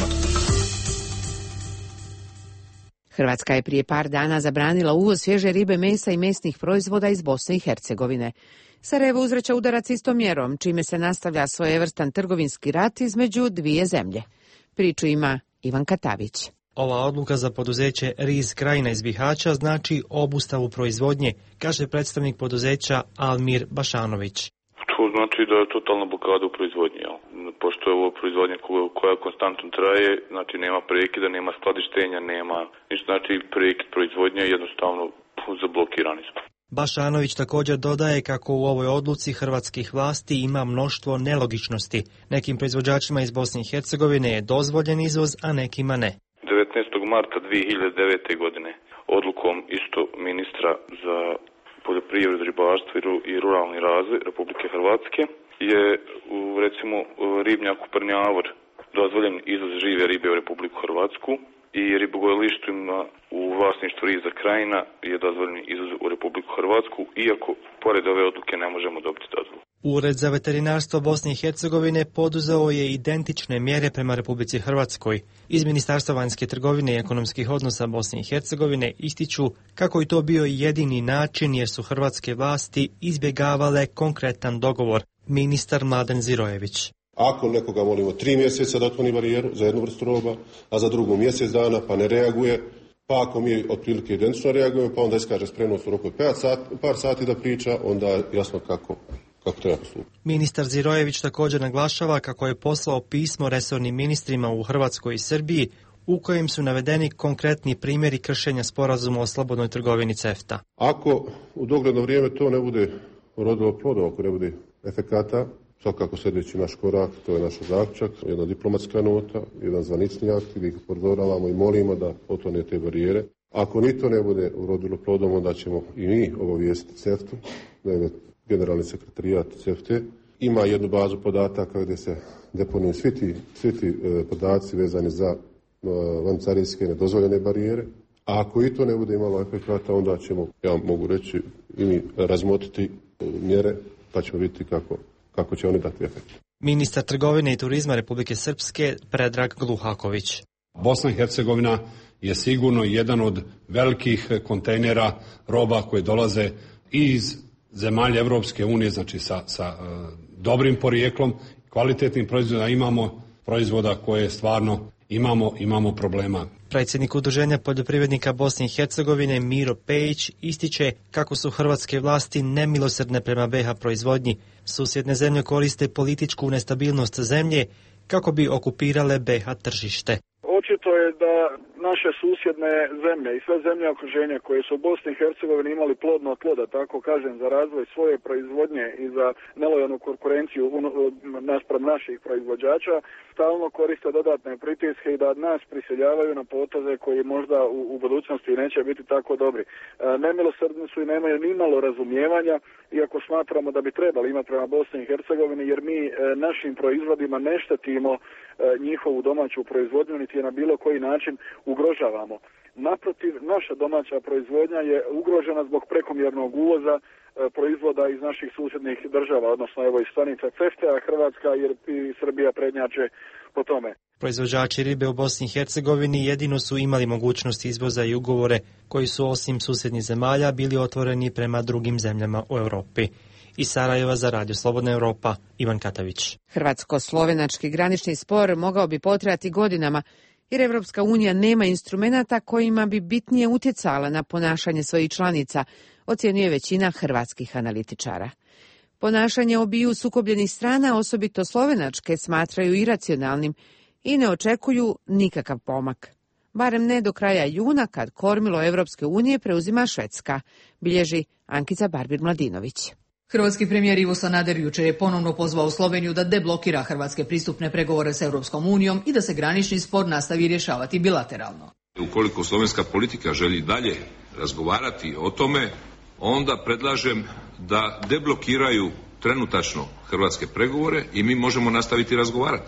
Hrvatska je prije par dana zabranila uvoz svježe ribe, mesa i mesnih proizvoda iz Bosne i Hercegovine. Sarajevo uzvraća udarac istom mjerom, čime se nastavlja svojevrstan trgovinski rat između dvije zemlje. Priču ima Ivan Katavić. Ova odluka za poduzeće Riz Krajina iz Bihaća znači obustavu proizvodnje, kaže predstavnik poduzeća Almir Bašanović. To znači da je totalna blokada u proizvodnji. Jel? Pošto je ovo proizvodnja koja konstantno traje, znači nema prekida, nema skladištenja, nema ništa, znači prekid proizvodnje jednostavno zablokirani smo. Bašanović također dodaje kako u ovoj odluci hrvatskih vlasti ima mnoštvo nelogičnosti. Nekim proizvođačima iz Bosne i Hercegovine je dozvoljen izvoz, a nekima ne. devetnaestog marta dvije hiljade devete. godine odlukom isto ministra za poljoprivredu, ribarstvo i ruralni razvoj Republike Hrvatske je u, recimo, ribnjaku Prnjavor dozvoljen izvoz žive ribe u Republiku Hrvatsku i ribogojilištima u vlasništvu Riza Krajina je dozvoljen izvoz u Republiku Hrvatsku, iako pored ove odluke ne možemo dobiti dozvolu. Ured za veterinarstvo Bosne i Hercegovine poduzeo je identične mjere prema Republici Hrvatskoj. Iz Ministarstva vanjske trgovine i ekonomskih odnosa Bosne i Hercegovine ističu kako je to bio jedini način jer su hrvatske vlasti izbjegavale konkretan dogovor. Ministar Mladen Zirojević. Ako nekoga molimo tri mjeseca da otkloni barijeru za jednu vrstu roba, a za drugu mjesec dana pa ne reaguje, pa ako mi otprilike identično reagujemo, pa onda iskaže spremnost u roku od sat, par sati da priča, onda jasno kako, kako treba postupiti. Ministar Zirojević također naglašava kako je poslao pismo resornim ministrima u Hrvatskoj i Srbiji u kojem su navedeni konkretni primjeri kršenja sporazuma o slobodnoj trgovini CEFTA. Ako u dogledno vrijeme to ne bude urodilo plodom, ako ne bude efekata, svakako sljedeći naš korak, to je naš zaključak, jedna diplomatska nota, jedan zvanični akt gdje ih upozoravamo i molimo da otklone te barijere. Ako ni to ne bude urodilo plodom, onda ćemo i mi obavijestiti CEFTA, naime generalni sekretarijat CEFTA ima jednu bazu podataka gdje se deponuju svi ti, svi ti e, podaci vezani za e, vancarinske nedozvoljene barijere. A ako i to ne bude imalo efekata, onda ćemo, ja mogu reći, i mi razmotriti e, mjere, pa ćemo vidjeti kako kako će oni dati efekt. Ministar trgovine i turizma Republike Srpske Predrag Gluhaković. Bosna i Hercegovina je sigurno jedan od velikih kontejnera roba koje dolaze iz zemalja Evropske unije, znači sa, sa uh, dobrim porijeklom, kvalitetnim proizvodima. Imamo proizvoda koje stvarno imamo, imamo problema. Predsjednik Udruženja poljoprivrednika Bosne i Hercegovine Miro Pejić ističe kako su hrvatske vlasti nemilosrdne prema be ha proizvodnji. Susjedne zemlje koriste političku nestabilnost zemlje kako bi okupirale be ha tržište. Očito je da naše susjedne zemlje i sve zemlje okruženja koje su u Bosni i Hercegovini imali plodno tlo, da tako kažem, za razvoj svoje proizvodnje i za nelojalnu konkurenciju naspram naših proizvođača, stalno koriste dodatne pritiske i da nas prisiljavaju na poteze koji možda u, u budućnosti neće biti tako dobri. E, nemilosrdni su i nemaju ni malo razumijevanja, iako smatramo da bi trebali imati prema Bosni i Hercegovini, jer mi e, našim proizvodima ne štetimo e, njihovu domaću proizvodnju, niti je na bilo koji način ugrožavamo. Naprotiv, naša domaća proizvodnja je ugrožena zbog prekomjernog uvoza e, proizvoda iz naših susjednih država, odnosno evo iz stanica CEFTA, a Hrvatska i Srbija prednjače po tome. Proizvođači ribe u Bosni i Hercegovini jedino su imali mogućnost izvoza i ugovore koji su osim susjednih zemalja bili otvoreni prema drugim zemljama u Europi. Iz Sarajeva za Radio Slobodna Europa, Ivan Katavić. Hrvatsko-slovenački granični spor mogao bi potrajati godinama, jer Evropska unija nema instrumenata kojima bi bitnije utjecala na ponašanje svojih članica, ocjenjuje većina hrvatskih analitičara. Ponašanje obiju sukobljenih strana, osobito slovenačke, smatraju iracionalnim i ne očekuju nikakav pomak. Barem ne do kraja juna, kad kormilo Evropske unije preuzima Švedska, bilježi Ankica Barbir-Mladinović. Hrvatski premijer Ivo Sanader jučer je ponovno pozvao Sloveniju da deblokira hrvatske pristupne pregovore s Europskom unijom i da se granični spor nastavi rješavati bilateralno. Ukoliko slovenska politika želi dalje razgovarati o tome, onda predlažem da deblokiraju trenutačno hrvatske pregovore i mi možemo nastaviti razgovarati.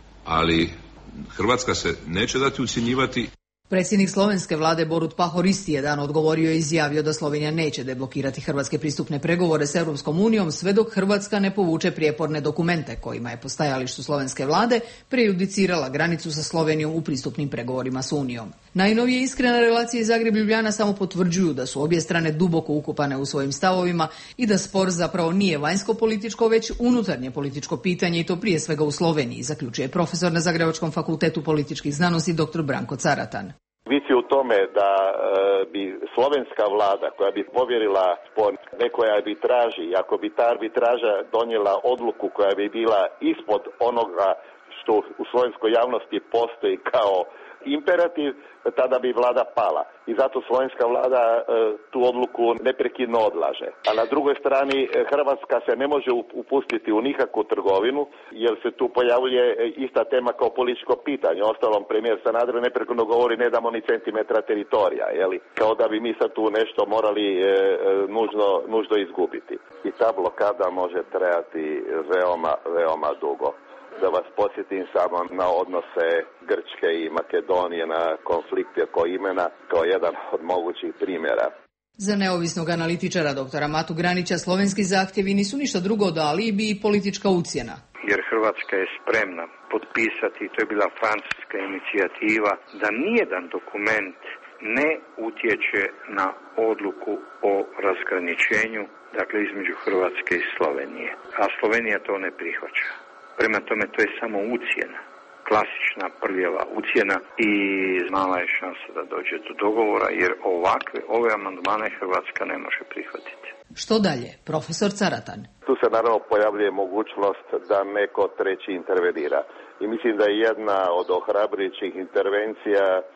Ali Hrvatska se neće dati ucjenjivati. Predsjednik slovenske vlade Borut Pahor isti je dan odgovorio i izjavio da Slovenija neće deblokirati hrvatske pristupne pregovore s Europskom unijom sve dok Hrvatska ne povuče prijeporne dokumente kojima je po stajalištu slovenske vlade prejudicirala granicu sa Slovenijom u pristupnim pregovorima s Unijom. Najnovije iskrene relacije Zagreb-Ljubljana samo potvrđuju da su obje strane duboko ukopane u svojim stavovima i da spor zapravo nije vanjsko-političko, već unutarnje političko pitanje, i to prije svega u Sloveniji, zaključuje profesor na Zagrebačkom fakultetu političkih znanosti dr. Branko Caratan. Visi u tome da e, bi slovenska vlada koja bi povjerila spor nekoj arbitraži, ako bi ta arbitraža donijela odluku koja bi bila ispod onoga što u slovenskoj javnosti postoji kao imperativ, tada bi vlada pala. I zato slovenska vlada e, tu odluku neprekidno odlaže. A na drugoj strani Hrvatska se ne može upustiti u nikakvu trgovinu, jer se tu pojavljuje ista tema kao političko pitanje. Ostalom, premijer Sanader neprekidno govori ne damo ni centimetra teritorija, jeli? Kao da bi mi sad tu nešto morali e, nužno, nužno izgubiti. I ta blokada može trajati veoma, veoma dugo. Da vas podsjetim samo na odnose Grčke i Makedonije, na konflikte oko imena, kao jedan od mogućih primjera. Za neovisnog analitičara doktora Matu Granića slovenski zahtjevi nisu ništa drugo od alibi i politička ucjena. Jer Hrvatska je spremna potpisati, to je bila francuska inicijativa, da nijedan dokument ne utječe na odluku o razgraničenju, dakle između Hrvatske i Slovenije. A Slovenija to ne prihvaća. Prema tome, to je samo ucjena, klasična prljava ucjena i mala je šansa da dođe do dogovora, jer ovakve, ove amandmane Hrvatska ne može prihvatiti. Što dalje? Profesor Caratan. Tu se naravno pojavljuje mogućnost da neko treći intervenira. I mislim da je jedna od ohrabrujućih intervencija e,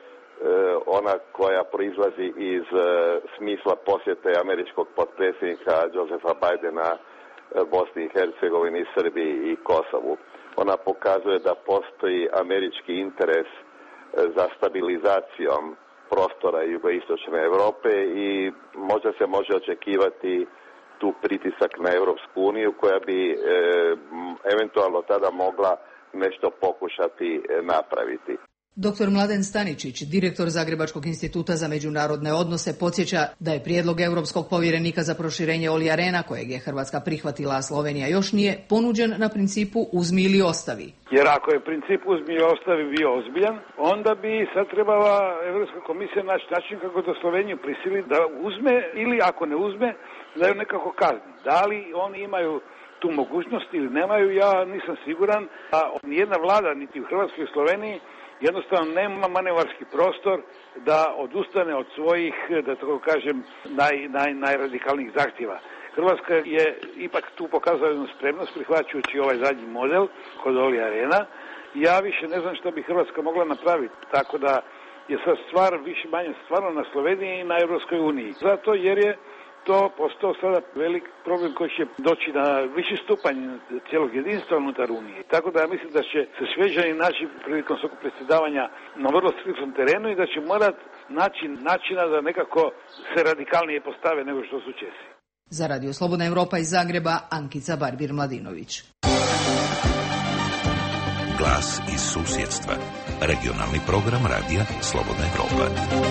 ona koja proizlazi iz e, smisla posjete američkog potpredsjednika Josefa Bidena Bosni i Hercegovini, Srbiji i Kosovu. Ona pokazuje da postoji američki interes za stabilizacijom prostora jugoistočne Europe i možda se može očekivati tu pritisak na Europsku uniju koja bi e, eventualno tada mogla nešto pokušati napraviti. doktor Mladen Staničić, direktor Zagrebačkog instituta za međunarodne odnose, podsjeća da je prijedlog europskog povjerenika za proširenje Olija Rehna, kojeg je Hrvatska prihvatila, a Slovenija još nije, ponuđen na principu uzmi ili ostavi. Jer ako je princip uzmi ili ostavi bio ozbiljan, onda bi sad trebala Europska komisija naći način kako da Sloveniju prisili da uzme, ili ako ne uzme, da ju nekako kazni. Da li oni imaju tu mogućnost ili nemaju, ja nisam siguran. A nijedna vlada, niti u Hrvatskoj i Sloveniji, jednostavno nema manevarski prostor da odustane od svojih, da tako kažem, naj, naj, najradikalnijih zahtjeva. Hrvatska je ipak tu pokazala jednu spremnost prihvaćajući ovaj zadnji model kod Oli Arena. Ja više ne znam što bi Hrvatska mogla napraviti, tako da je sad stvar više manje stvarno na Sloveniji i na Europskoj uniji. Zato jer je to postao sada velik problem koji će doći na viši stupanj cijelog jedinstva unutar Unije. Tako da ja mislim da će se Šveđani naći prilikom svog predsjedavanja na vrlo striktnom terenu i da će morati naći načina da nekako se radikalnije postave nego što su Česi. Za Radio Slobodna Evropa iz Zagreba, Ankica Barbir-Mladinović. Glas iz susjedstva. Regionalni program Radija Slobodna Evropa.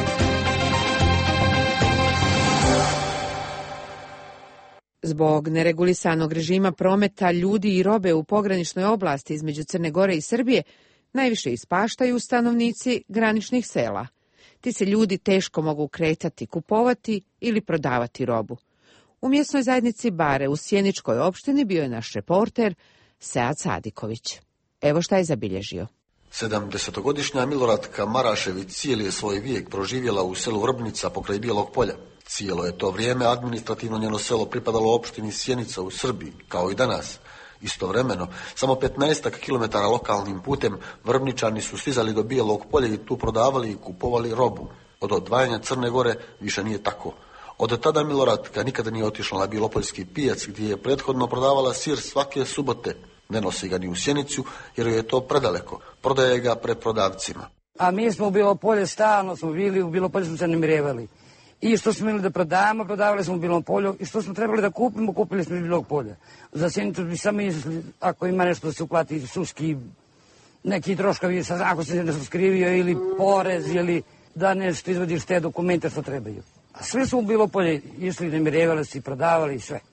Zbog neregulisanog režima prometa ljudi i robe u pograničnoj oblasti između Crne Gore i Srbije najviše ispaštaju stanovnici graničnih sela. Ti se ljudi teško mogu kretati, kupovati ili prodavati robu. U mjesnoj zajednici Bare u Sjeničkoj opštini bio je naš reporter Sead Sadiković. Evo šta je zabilježio. sedamdesetogodišnja Miloratka Marašević cijeli je svoj vijek proživjela u selu Vrbnica pokraj Bijelog polja. Cijelo je to vrijeme administrativno njeno selo pripadalo opštini Sjenica u Srbiji, kao i danas. Istovremeno, samo petnaestak kilometara lokalnim putem Vrbničani su stizali do Bijelog polja i tu prodavali i kupovali robu. Od odvajanja Crne Gore više nije tako. Od tada Miloratka nikada nije otišla na Bijelopoljski pijac gdje je prethodno prodavala sir svake subote. Ne nosi ga ni u Sjenicu jer joj je to predaleko. Prodaje ga preprodavcima. A mi smo u Bijelopolje stalno smo bili, u Bijelopolju smo se namirevali. I što smo imali da prodavamo, prodavali smo u Bijelom polju. I što smo trebali da kupimo, kupili smo iz Bijelog polja. Za Sjenicu bi samo mislili, ako ima nešto da se uplati, suški, neki troškovi, ako se nešto skrivio, ili porez, ili da nešto izvodiš te dokumente što trebaju. A sve su u Bijelopolje išli, namirevali se i prodavali i sve.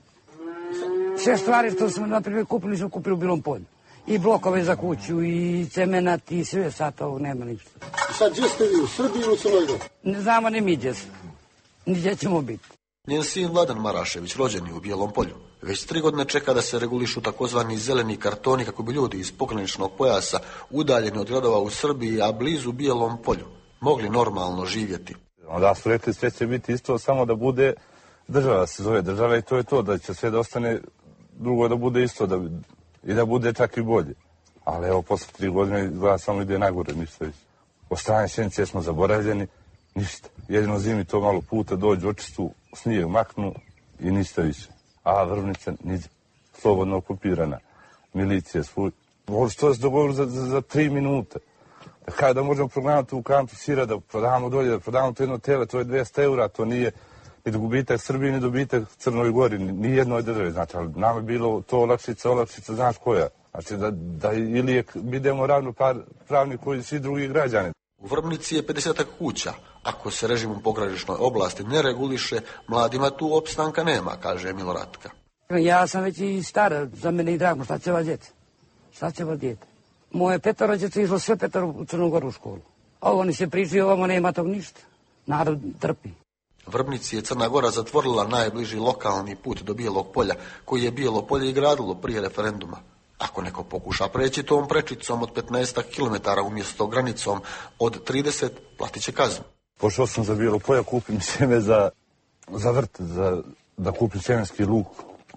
Sve stvari što smo, na primjer, kupili smo kupili u Bijelom polju. I blokove za kuću, i cemenat, i sve, sad ovo nema ništa. I sad gdje ste vi, u Srbiji ili u Crnoj Gori? Ne znamo ni mi gdje smo, ni gdje ćemo biti. Njen sin Vladan Marašević, rođen je u Bijelom polju, već tri godine čeka da se regulišu takozvani zeleni kartoni kako bi ljudi iz pograničnog pojasa, udaljeni od gradova u Srbiji, a blizu Bijelom polju, mogli normalno živjeti. Onda su rekli sve će biti isto, samo da bude država, se zove država i to je to, da će sve da ostane drugo da bude isto da, i da bude čak i bolje. Ali evo, posle tri godine gleda samo ide nagore, ništa više. O strane Sjenice smo zaboravljeni, ništa. Jedino zimi to malo puta dođu, očistu, snijeg maknu i ništa više. A Vrbnica niđe, slobodno okupirana, milicija svoj. Što se dogovorilo za, za, za tri minute? Da kada da možemo programati u kantu sira, da prodavamo dolje, da prodavamo to jedno tele, to je dvjesto eura, to nije ni gubitak Srbiji, ni dobitak Crnoj Gori, ni jednoj državi, znači, ali nama je bilo to olakšica, olakšica, znaš koja. Znači, da, da ili je, bidemo ravno pravni koji svi drugi građani. U Vrbnici je pedesetak kuća. Ako se režim u pograničnoj oblasti ne reguliše, mladima tu opstanka nema, kaže Miloratka. Ja sam već i stara, za mene i drago, šta će vas djete? Šta će vas djete? Moje petoro djece išlo sve petoro u Crnu Goru u školu. Ovo ni se priči, ovamo nema tog ništa. Narod trpi. Vrbnici je Crna Gora zatvorila najbliži lokalni put do Bijelog polja, koji je Bijelo polje i gradilo prije referenduma. Ako neko pokuša preći tom prečicom od petnaestak kilometara umjesto granicom od trideset, platit će kaznu. Pošao sam za Bijelo polje, kupim sjeme za, za vrt, za, da kupim sjemenski luk,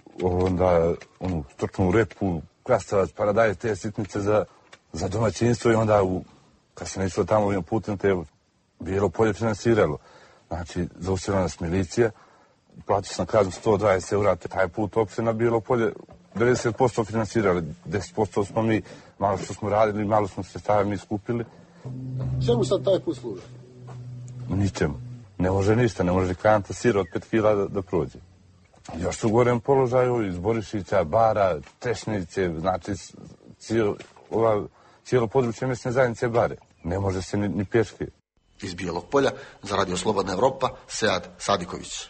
onda onu stočnu repu, krastavac, paradajz, te sitnice za, za domaćinstvo i onda u, kad sam išao tamo ovim putem, te Bijelo polje finansiralo. Znači, zaustavila nas milicija, platio sam kaznu sto dvadeset eura, taj put opšte na Bijelo polje, devedeset posto finansirali, deset posto smo mi, malo što smo radili, malo smo sredstava mi skupili. Čemu sad taj put služi? Ničemu. Ne može ništa, ne može kanta sira od pet kila da, da prođe. Još su u gorem položaju iz Borišića, Bara, Tešnice, znači cijelo, ova, cijelo područje mjesne zajednice Bare. Ne može se ni, ni pješke. Iz Bijelog polja, za Radio Slobodna Evropa, Sead Sadiković.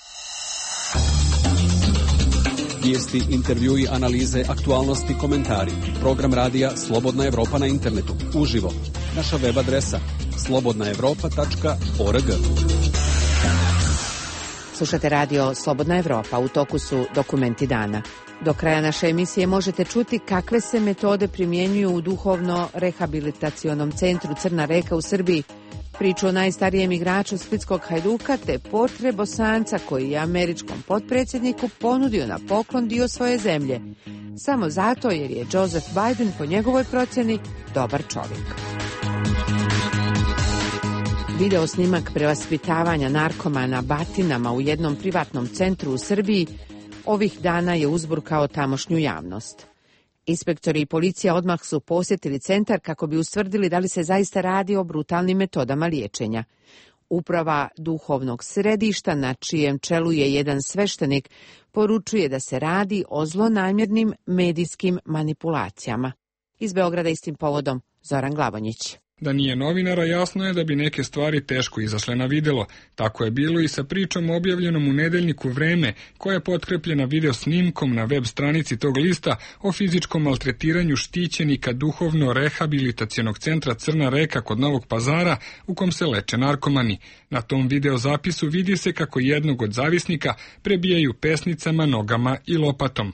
Vijesti, intervjui, analize, aktualnosti, komentari. Program radija Slobodna Evropa na internetu. Uživo. Naša web adresa slobodna evropa tačka org. Slušate radio Slobodna Evropa, u toku su dokumenti dana. Do kraja naše emisije možete čuti kakve se metode primjenjuju u duhovno-rehabilitacionom centru Crna Reka u Srbiji, priču o najstarijem igraču splitskog Hajduka te portre Bosanca koji je američkom potpredsjedniku ponudio na poklon dio svoje zemlje, samo zato jer je Joseph Biden po njegovoj procjeni dobar čovjek. Video snimak prevaspitavanja narkomana batinama u jednom privatnom centru u Srbiji ovih dana je uzburkao tamošnju javnost. Inspektori i policija odmah su posjetili centar kako bi ustvrdili da li se zaista radi o brutalnim metodama liječenja. Uprava duhovnog središta, na čijem čelu je jedan sveštenik, poručuje da se radi o zlonamjernim medijskim manipulacijama. Iz Beograda istim povodom Zoran Glavonjić. Da nije novinara, jasno je da bi neke stvari teško izašle na videlo. Tako je bilo i sa pričom objavljenom u nedeljniku Vreme, koja je potkrepljena video snimkom na web stranici tog lista o fizičkom maltretiranju štićenika duhovno-rehabilitacionog centra Crna Reka kod Novog Pazara, u kom se leče narkomani. Na tom video zapisu vidi se kako jednog od zavisnika prebijaju pesnicama, nogama i lopatom.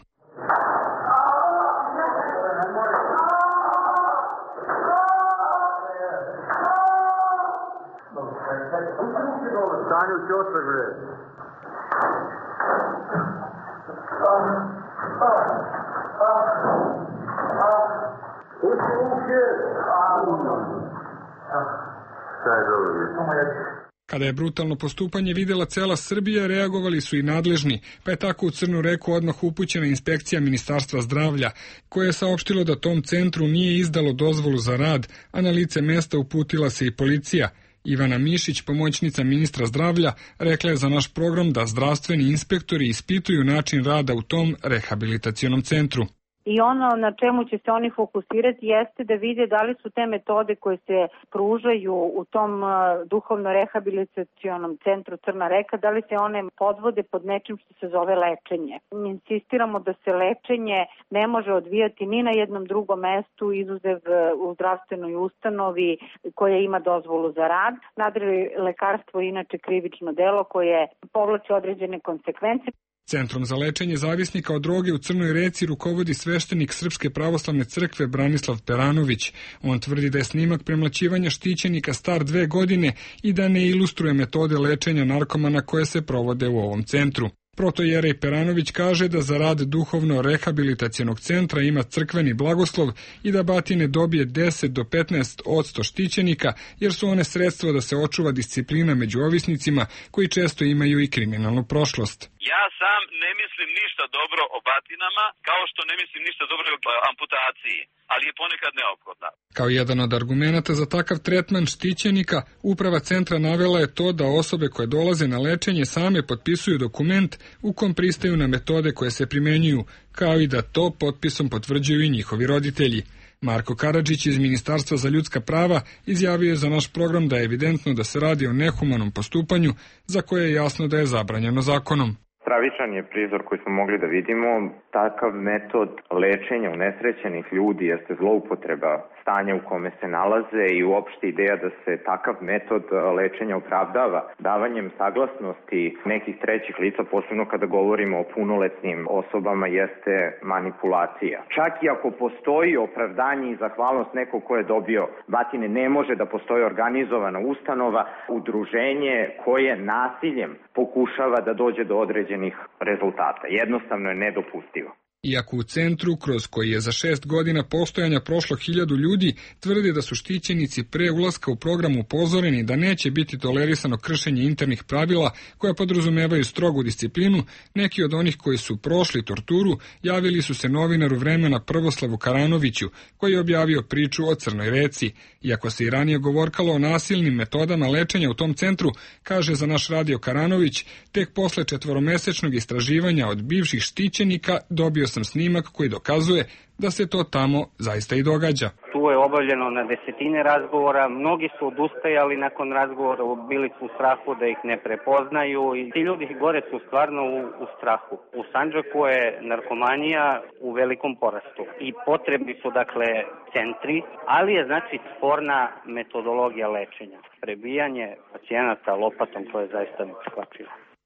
Kada je brutalno postupanje videla cela Srbija, reagovali su i nadležni, pa je tako u Crnu Reku odmah upućena inspekcija Ministarstva zdravlja, koje je saopštilo da tom centru nije izdalo dozvolu za rad, a na lice mesta uputila se i policija. Ivana Mišić, pomoćnica ministra zdravlja, rekla je za naš program da zdravstveni inspektori ispituju način rada u tom rehabilitacionom centru. I ono na čemu će se oni fokusirati jeste da vide da li su te metode koje se pružaju u tom duhovno-rehabilitacionom centru Crna Reka, da li se one podvode pod nečim što se zove lečenje. Insistiramo da se lečenje ne može odvijati ni na jednom drugom mestu izuzev u zdravstvenoj ustanovi koja ima dozvolu za rad. Nadalje, lekarstvo je inače krivično delo koje povlači određene konsekvence. Centrom za lečenje zavisnika od droge u Crnoj Reci rukovodi sveštenik Srpske pravoslavne crkve Branislav Peranović. On tvrdi da je snimak premlaćivanja štićenika star dve godine i da ne ilustruje metode lečenja narkomana koje se provode u ovom centru. Protojerej Peranović kaže da za rad duhovno-rehabilitacionog centra ima crkveni blagoslov i da batine dobije deset do petnaest posto štićenika, jer su one sredstvo da se očuva disciplina među ovisnicima koji često imaju i kriminalnu prošlost. Ja sam ne mislim ništa dobro o batinama, kao što ne mislim ništa dobro o amputaciji, ali je ponekad neophodna. Kao jedan od argumenata za takav tretman štićenika, uprava centra navela je to da osobe koje dolaze na lečenje same potpisuju dokument u kom pristaju na metode koje se primenjuju, kao i da to potpisom potvrđuju i njihovi roditelji. Marko Karadžić iz Ministarstva za ljudska prava izjavio je za naš program da je evidentno da se radi o nehumanom postupanju za koje je jasno da je zabranjeno zakonom. Stravičan je prizor koji smo mogli da vidimo. Takav metod lečenja unesrećenih ljudi jeste zloupotreba stanja u kome se nalaze i uopšte ideja da se takav metod lečenja opravdava davanjem saglasnosti nekih trećih lica, posebno kada govorimo o punoletnim osobama, jeste manipulacija. Čak i ako postoji opravdanje i zahvalnost nekog ko je dobio batine, ne može da postoji organizovana ustanova, udruženje koje nasiljem pokušava da dođe do određenih rezultata. Jednostavno je nedopustivo. Iako u centru, kroz koji je za šest godina postojanja prošlo hiljadu ljudi, tvrde da su štićenici pre ulaska u program upozoreni da neće biti tolerisano kršenje internih pravila koja podrazumevaju strogu disciplinu, neki od onih koji su prošli torturu javili su se novinaru Vremena Prvoslavu Karanoviću, koji je objavio priču o Crnoj Reci. Iako se i ranije govorkalo o nasilnim metodama lečenja u tom centru, kaže za naš radio Karanović, tek posle četvoromesečnog istraživanja od bivših štićenika dobio sam snimak koji dokazuje da se to tamo zaista i događa. Tu je obavljeno na desetine razgovora, mnogi su odustajali nakon razgovora, bili su u strahu da ih ne prepoznaju i ti ljudi gore su stvarno u, u strahu. U Sandžaku je narkomanija u velikom porastu i potrebni su dakle centri, ali je znači sporna metodologija lečenja. Prebijanje pacijenata lopatom, to je zaista neprihvatljivo.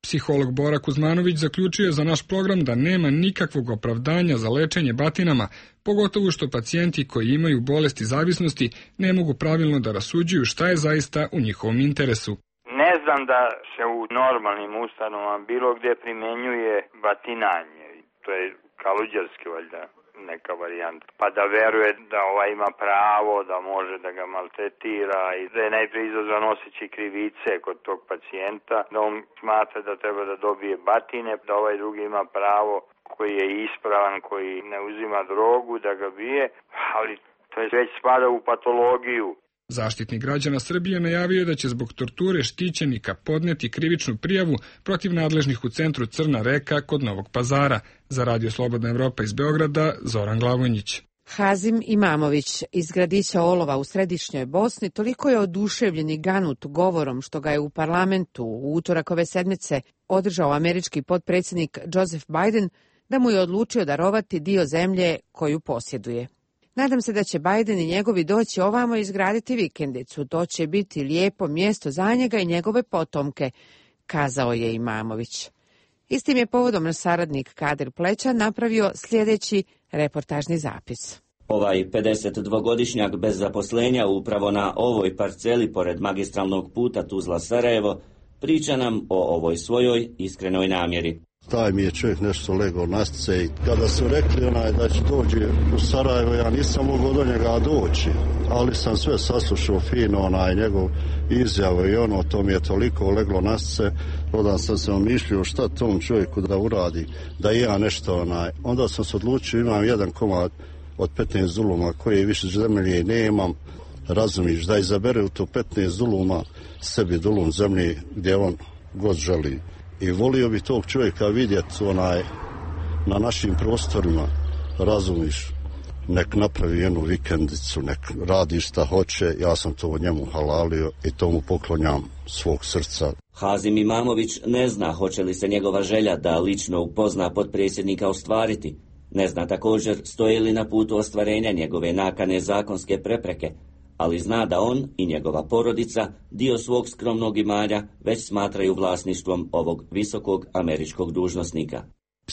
Psiholog Bora Kuzmanović zaključio je za naš program da nema nikakvog opravdanja za lečenje batinama, pogotovo što pacijenti koji imaju bolesti zavisnosti ne mogu pravilno da rasuđuju šta je zaista u njihovom interesu. Ne znam da se u normalnim ustanovama bilo gdje primenjuje batinanje, to je kaluđerski valjda neka varijanta, pa da veruje da ovaj ima pravo, da može da ga maltretira i da je najprije izazvan osjećaj krivice kod tog pacijenta, da on smatra da treba da dobije batine, da ovaj drugi ima pravo koji je ispravan, koji ne uzima drogu, da ga bije, ali to je već spada u patologiju. Zaštitnik građana Srbije najavio da će zbog torture štićenika podneti krivičnu prijavu protiv nadležnih u centru Crna Reka kod Novog Pazara. Za Radio Slobodna Evropa iz Beograda, Zoran Glavonjić. Hazim Imamović iz gradića Olova u središnjoj Bosni toliko je oduševljen i ganut govorom što ga je u parlamentu u utorak ove sedmice održao američki potpredsjednik Joseph Biden da mu je odlučio darovati dio zemlje koju posjeduje. Nadam se da će Biden i njegovi doći ovamo izgraditi vikendicu. To će biti lijepo mjesto za njega i njegove potomke, kazao je Imamović. Istim je povodom naš saradnik Kadir Pleća napravio sljedeći reportažni zapis. Ovaj pedesetdvogodišnjak bez zaposlenja upravo na ovoj parceli pored magistralnog puta Tuzla-Sarajevo priča nam o ovoj svojoj iskrenoj namjeri. Taj mi je čovjek nešto legao nasce i kada su rekli onaj da će dođi u Sarajevo, ja nisam mogao do njega doći, ali sam sve saslušao fino, onaj njegov izjavu i ono, to mi je toliko leglo nasce, onda sam se omišljio šta tom čovjeku da uradi, da i ja nešto onaj, onda sam se odlučio, imam jedan komad od petnaest zuluma koji više zemlje nemam, razumiš, da izabere u to petnaest zuluma sebi dulum zemlje gdje on god želi. I volio bi tog čovjeka vidjeti onaj, na našim prostorima, razumiš, nek napravi jednu vikendicu, nek radi šta hoće, ja sam to njemu halalio i to mu poklonjam svog srca. Hazim Imamović ne zna hoće li se njegova želja da lično upozna potpredsjednika ostvariti. Ne zna također stoji li na putu ostvarenja njegove nakane zakonske prepreke, ali zna da on i njegova porodica dio svog skromnog imanja već smatraju vlasništvom ovog visokog američkog dužnosnika.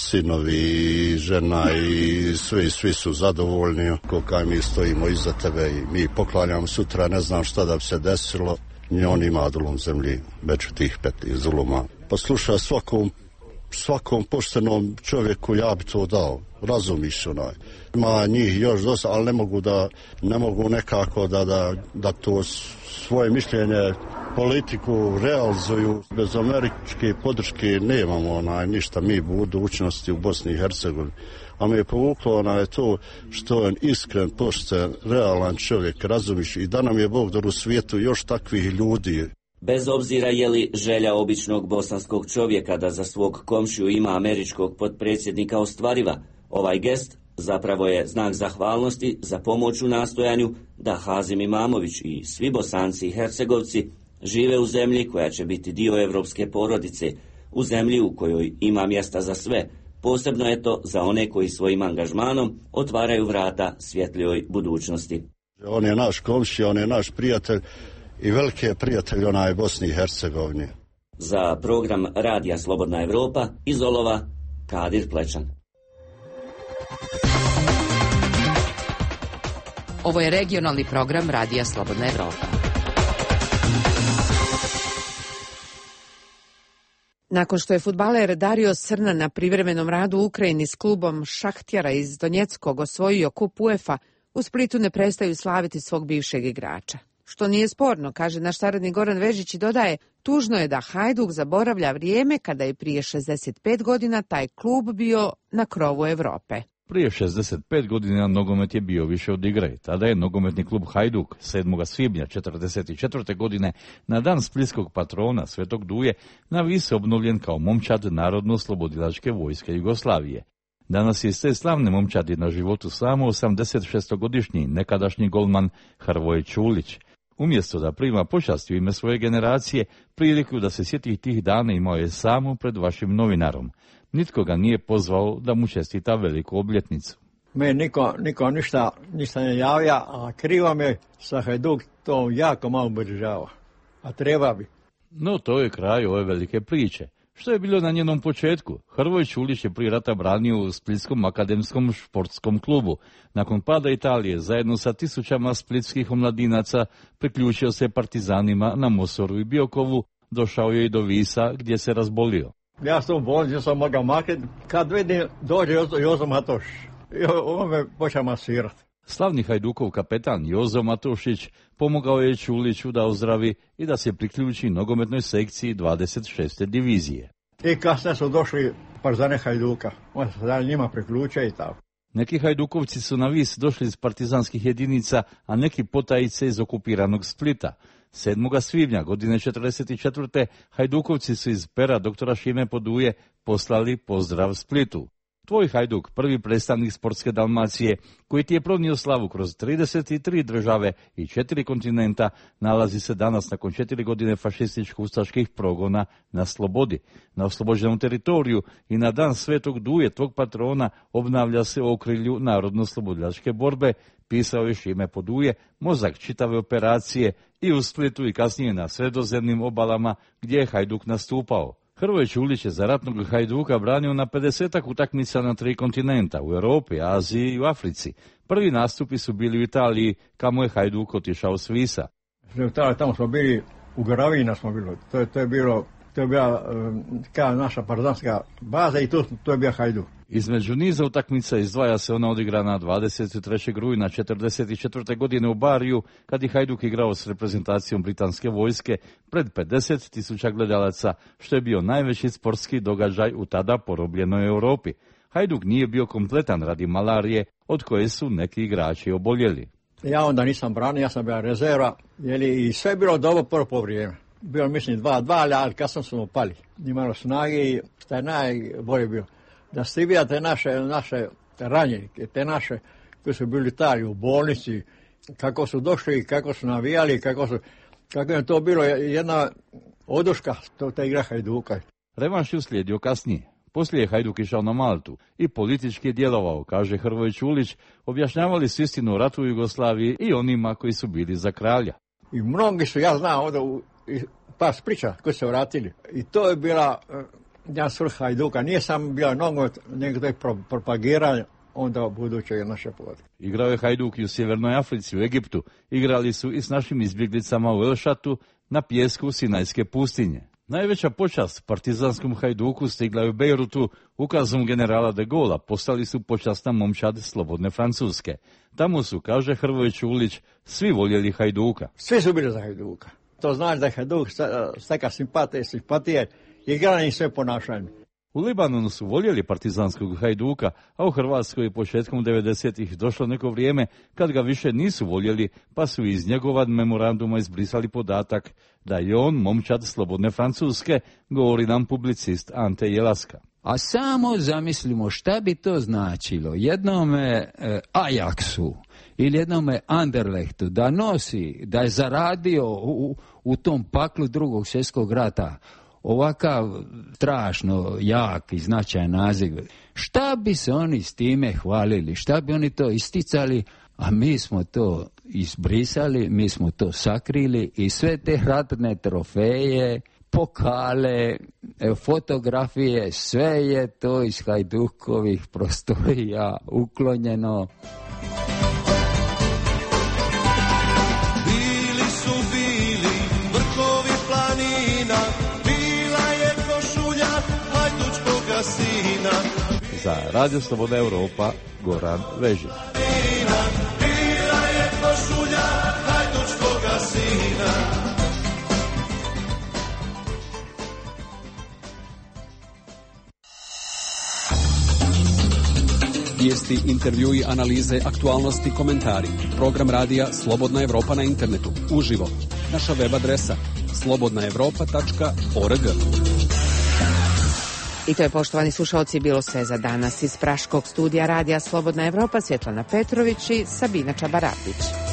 Sinovi, žena i svi, svi su zadovoljni, koliko mi stojimo iza tebe i mi poklanjamo sutra, ne znam šta da bi se desilo, ni on ima dulum zemlji među tih petih zuluma. Pa slušaj, svakom, svakom poštenom čovjeku ja bi to dao, razumiš onaj. Ima njih još dosta, ali ne mogu da, ne mogu nekako da, da, da to svoje mišljenje, politiku realizuju. Bez američke podrške nemamo onaj, ništa mi u budućnosti u Bosni i Hercegovini. A mi je povuklo onaj to što je iskren, pošten, realan čovjek, razumiš, i da nam je Bog dar u svijetu još takvih ljudi. Bez obzira je li želja običnog bosanskog čovjeka da za svog komšiju ima američkog potpredsjednika ostvariva, ovaj gest zapravo je znak zahvalnosti za pomoć u nastojanju da Hazim Imamović i svi Bosanci i Hercegovci žive u zemlji koja će biti dio evropske porodice, u zemlji u kojoj ima mjesta za sve. Posebno je to za one koji svojim angažmanom otvaraju vrata svjetlijoj budućnosti. On je naš komšija, on je naš prijatelj i veliki je prijatelj onaj Bosni i Hercegovini. Za program Radija Slobodna Evropa iz Olova, Kadir Plečan. Ovo je regionalni program Radija Slobodna Evropa. Nakon što je fudbaler Dario Srna na privremenom radu u Ukrajini s klubom Šahtjara iz Donjeckog osvojio kup UEFA, u Splitu ne prestaju slaviti svog bivšeg igrača. Što nije sporno, kaže naš saradnik Goran Vežić i dodaje, tužno je da Hajduk zaboravlja vrijeme kada je prije šezdeset pet godina taj klub bio na krovu Evrope. Prije šezdeset pet godina nogomet je bio više od igre. Tada je nogometni klub Hajduk sedmog svibnja četrdeset četvrte godine na dan splitskog patrona Svetog Duje na vis obnovljen kao momčad Narodno-oslobodilačke vojske Jugoslavije. Danas je iz te slavne momčadi na životu samo osamdeset šestogodišnji nekadašnji golman Hrvoje Čulić. Umjesto da prima počast u ime svoje generacije, priliku da se sjeti tih dana imao je samo pred vašim novinarom. Nitko ga nije pozvao da mu čestita veliku obljetnicu. Me niko, niko ništa, ništa ne javlja, a krivo me sa Hajduk to jako malo podržava. A treba bi. No to je kraj ove velike priče. Što je bilo na njenom početku? Hrvoje Čulić je prije rata branio u Splitskom akademskom športskom klubu. Nakon pada Italije, zajedno sa tisućama splitskih omladinaca, priključio se partizanima na Mosoru i Biokovu, došao je i do Visa, gdje se razbolio. Ja sam u bolnici, sam mogao maknuti. Kad vidim, dođe Jozo Matoš. I on me počeo masirati. Slavni Hajdukov kapetan Jozo Matošić pomogao je Čuliću da ozdravi i da se priključi nogometnoj sekciji dvadeset šeste divizije. I kasnije su došli partizani Hajduka. On se da njima priključio i tako. Neki Hajdukovci su na Vis došli iz partizanskih jedinica, a neki potajice iz okupiranog Splita. sedmog svibnja godine četrdeset četvrte. Hajdukovci su iz pera doktora Šime Poduje poslali pozdrav Splitu. Tvoj Hajduk, prvi predstavnik sportske Dalmacije, koji ti je pronio slavu kroz trideset tri države i četiri kontinenta, nalazi se danas nakon četiri godine fašističko-ustaških progona na slobodi. Na oslobođenom teritoriju i na dan Svetog Duje, tvog patrona, obnavlja se u okrilju narodno-slobodilačke borbe, pisao je Šime Poduje, mozak čitave operacije i u Splitu i kasnije na sredozemnim obalama gdje je Hajduk nastupao. Hrvoje Čulić je za ratnog Hajduka branio na pedesetak utakmica na tri kontinenta, u Europi, Aziji i u Africi. Prvi nastupi su bili u Italiji, kamo je Hajduk otišao s Visa. U Italiji tamo smo bili, u Gravina smo bili, to je, to je bilo, to je bila kao naša partizanska baza i to, to je bio Hajduk. Između niza utakmica izdvaja se ona odigrana dvadeset trećeg rujna četrdeset četvrte. godine u Bariju, kad je Hajduk igrao s reprezentacijom britanske vojske pred pedeset tisuća gledalaca, što je bio najveći sportski događaj u tada porobljenoj Europi. Hajduk nije bio kompletan radi malarije, od koje su neki igrači oboljeli. Ja onda nisam branio, ja sam bio rezerva, jeli, i sve je bilo dobro prvo po vrijeme. Bilo mislim dva dva, ali kasno smo pali. Nimalo snage i šta je najbolje bilo. Da ste vidjeli naše, naše ranjenike, te naše koji su bili tali u bolnici, kako su došli, kako su navijali, kako, su, kako je to bilo jedna oduška, to ta igra Hajduka. Revanš je uslijedio kasnije. Poslije je Hajduk išao na Maltu i politički je djelovao, kaže Hrvoje Čulić, objašnjavali su istinu o ratu u Jugoslaviji i onima koji su bili za kralja. I mnogi su, ja znam ovdje, par priča koji se vratili. I to je bila jedan svrh Hajduka. Nije samo bio nogomet, nego to je propagiranje onda buduće naše povode. Igrao je Hajduk i u Sjevernoj Africi, u Egiptu. Igrali su i s našim izbjeglicama u Elšatu na pijesku Sinajske pustinje. Najveća počast partizanskom Hajduku stigla je u Bejrutu. Ukazom generala de Gaulea postali su počasna momčad slobodne Francuske. Tamo su, kaže Hrvoje Čulić, svi voljeli Hajduka. Svi su bili za Hajduka. To znači da je Hajduk steka simpatije, simpatije i igranje sve ponašanje. U Libanonu su voljeli partizanskog Hajduka, a u Hrvatskoj početkom devedesetih došlo neko vrijeme kad ga više nisu voljeli, pa su iz njegova memoranduma izbrisali podatak da je on momčad slobodne Francuske, govori nam publicist Ante Jelaska. A samo zamislimo šta bi to značilo jednome e, Ajaxu ili jednome Anderlechtu da nosi, da je zaradio u, u tom paklu drugog svjetskog rata ovakav strašno jak i značajan naziv. Šta bi se oni s time hvalili, šta bi oni to isticali, a mi smo to izbrisali, mi smo to sakrili i sve te ratne trofeje, pokale, fotografije, sve je to iz Hajdukovih prostorija uklonjeno. Bili su bili vrhovi planina, bila je košulja hajdučkoga sina. Za Radio Slobodna Europa, Goran Vežić. Bila je košulja hajdučkoga sina. Vijesti, intervjui, analize, aktualnosti, komentari. Program radija Slobodna Evropa na internetu. Uživo. Naša web adresa slobodna evropa tačka org. I to je, poštovani slušalci, bilo sve za danas. Iz Praškog studija radija Slobodna Evropa, Svjetlana Petrović i Sabina Čabarapić.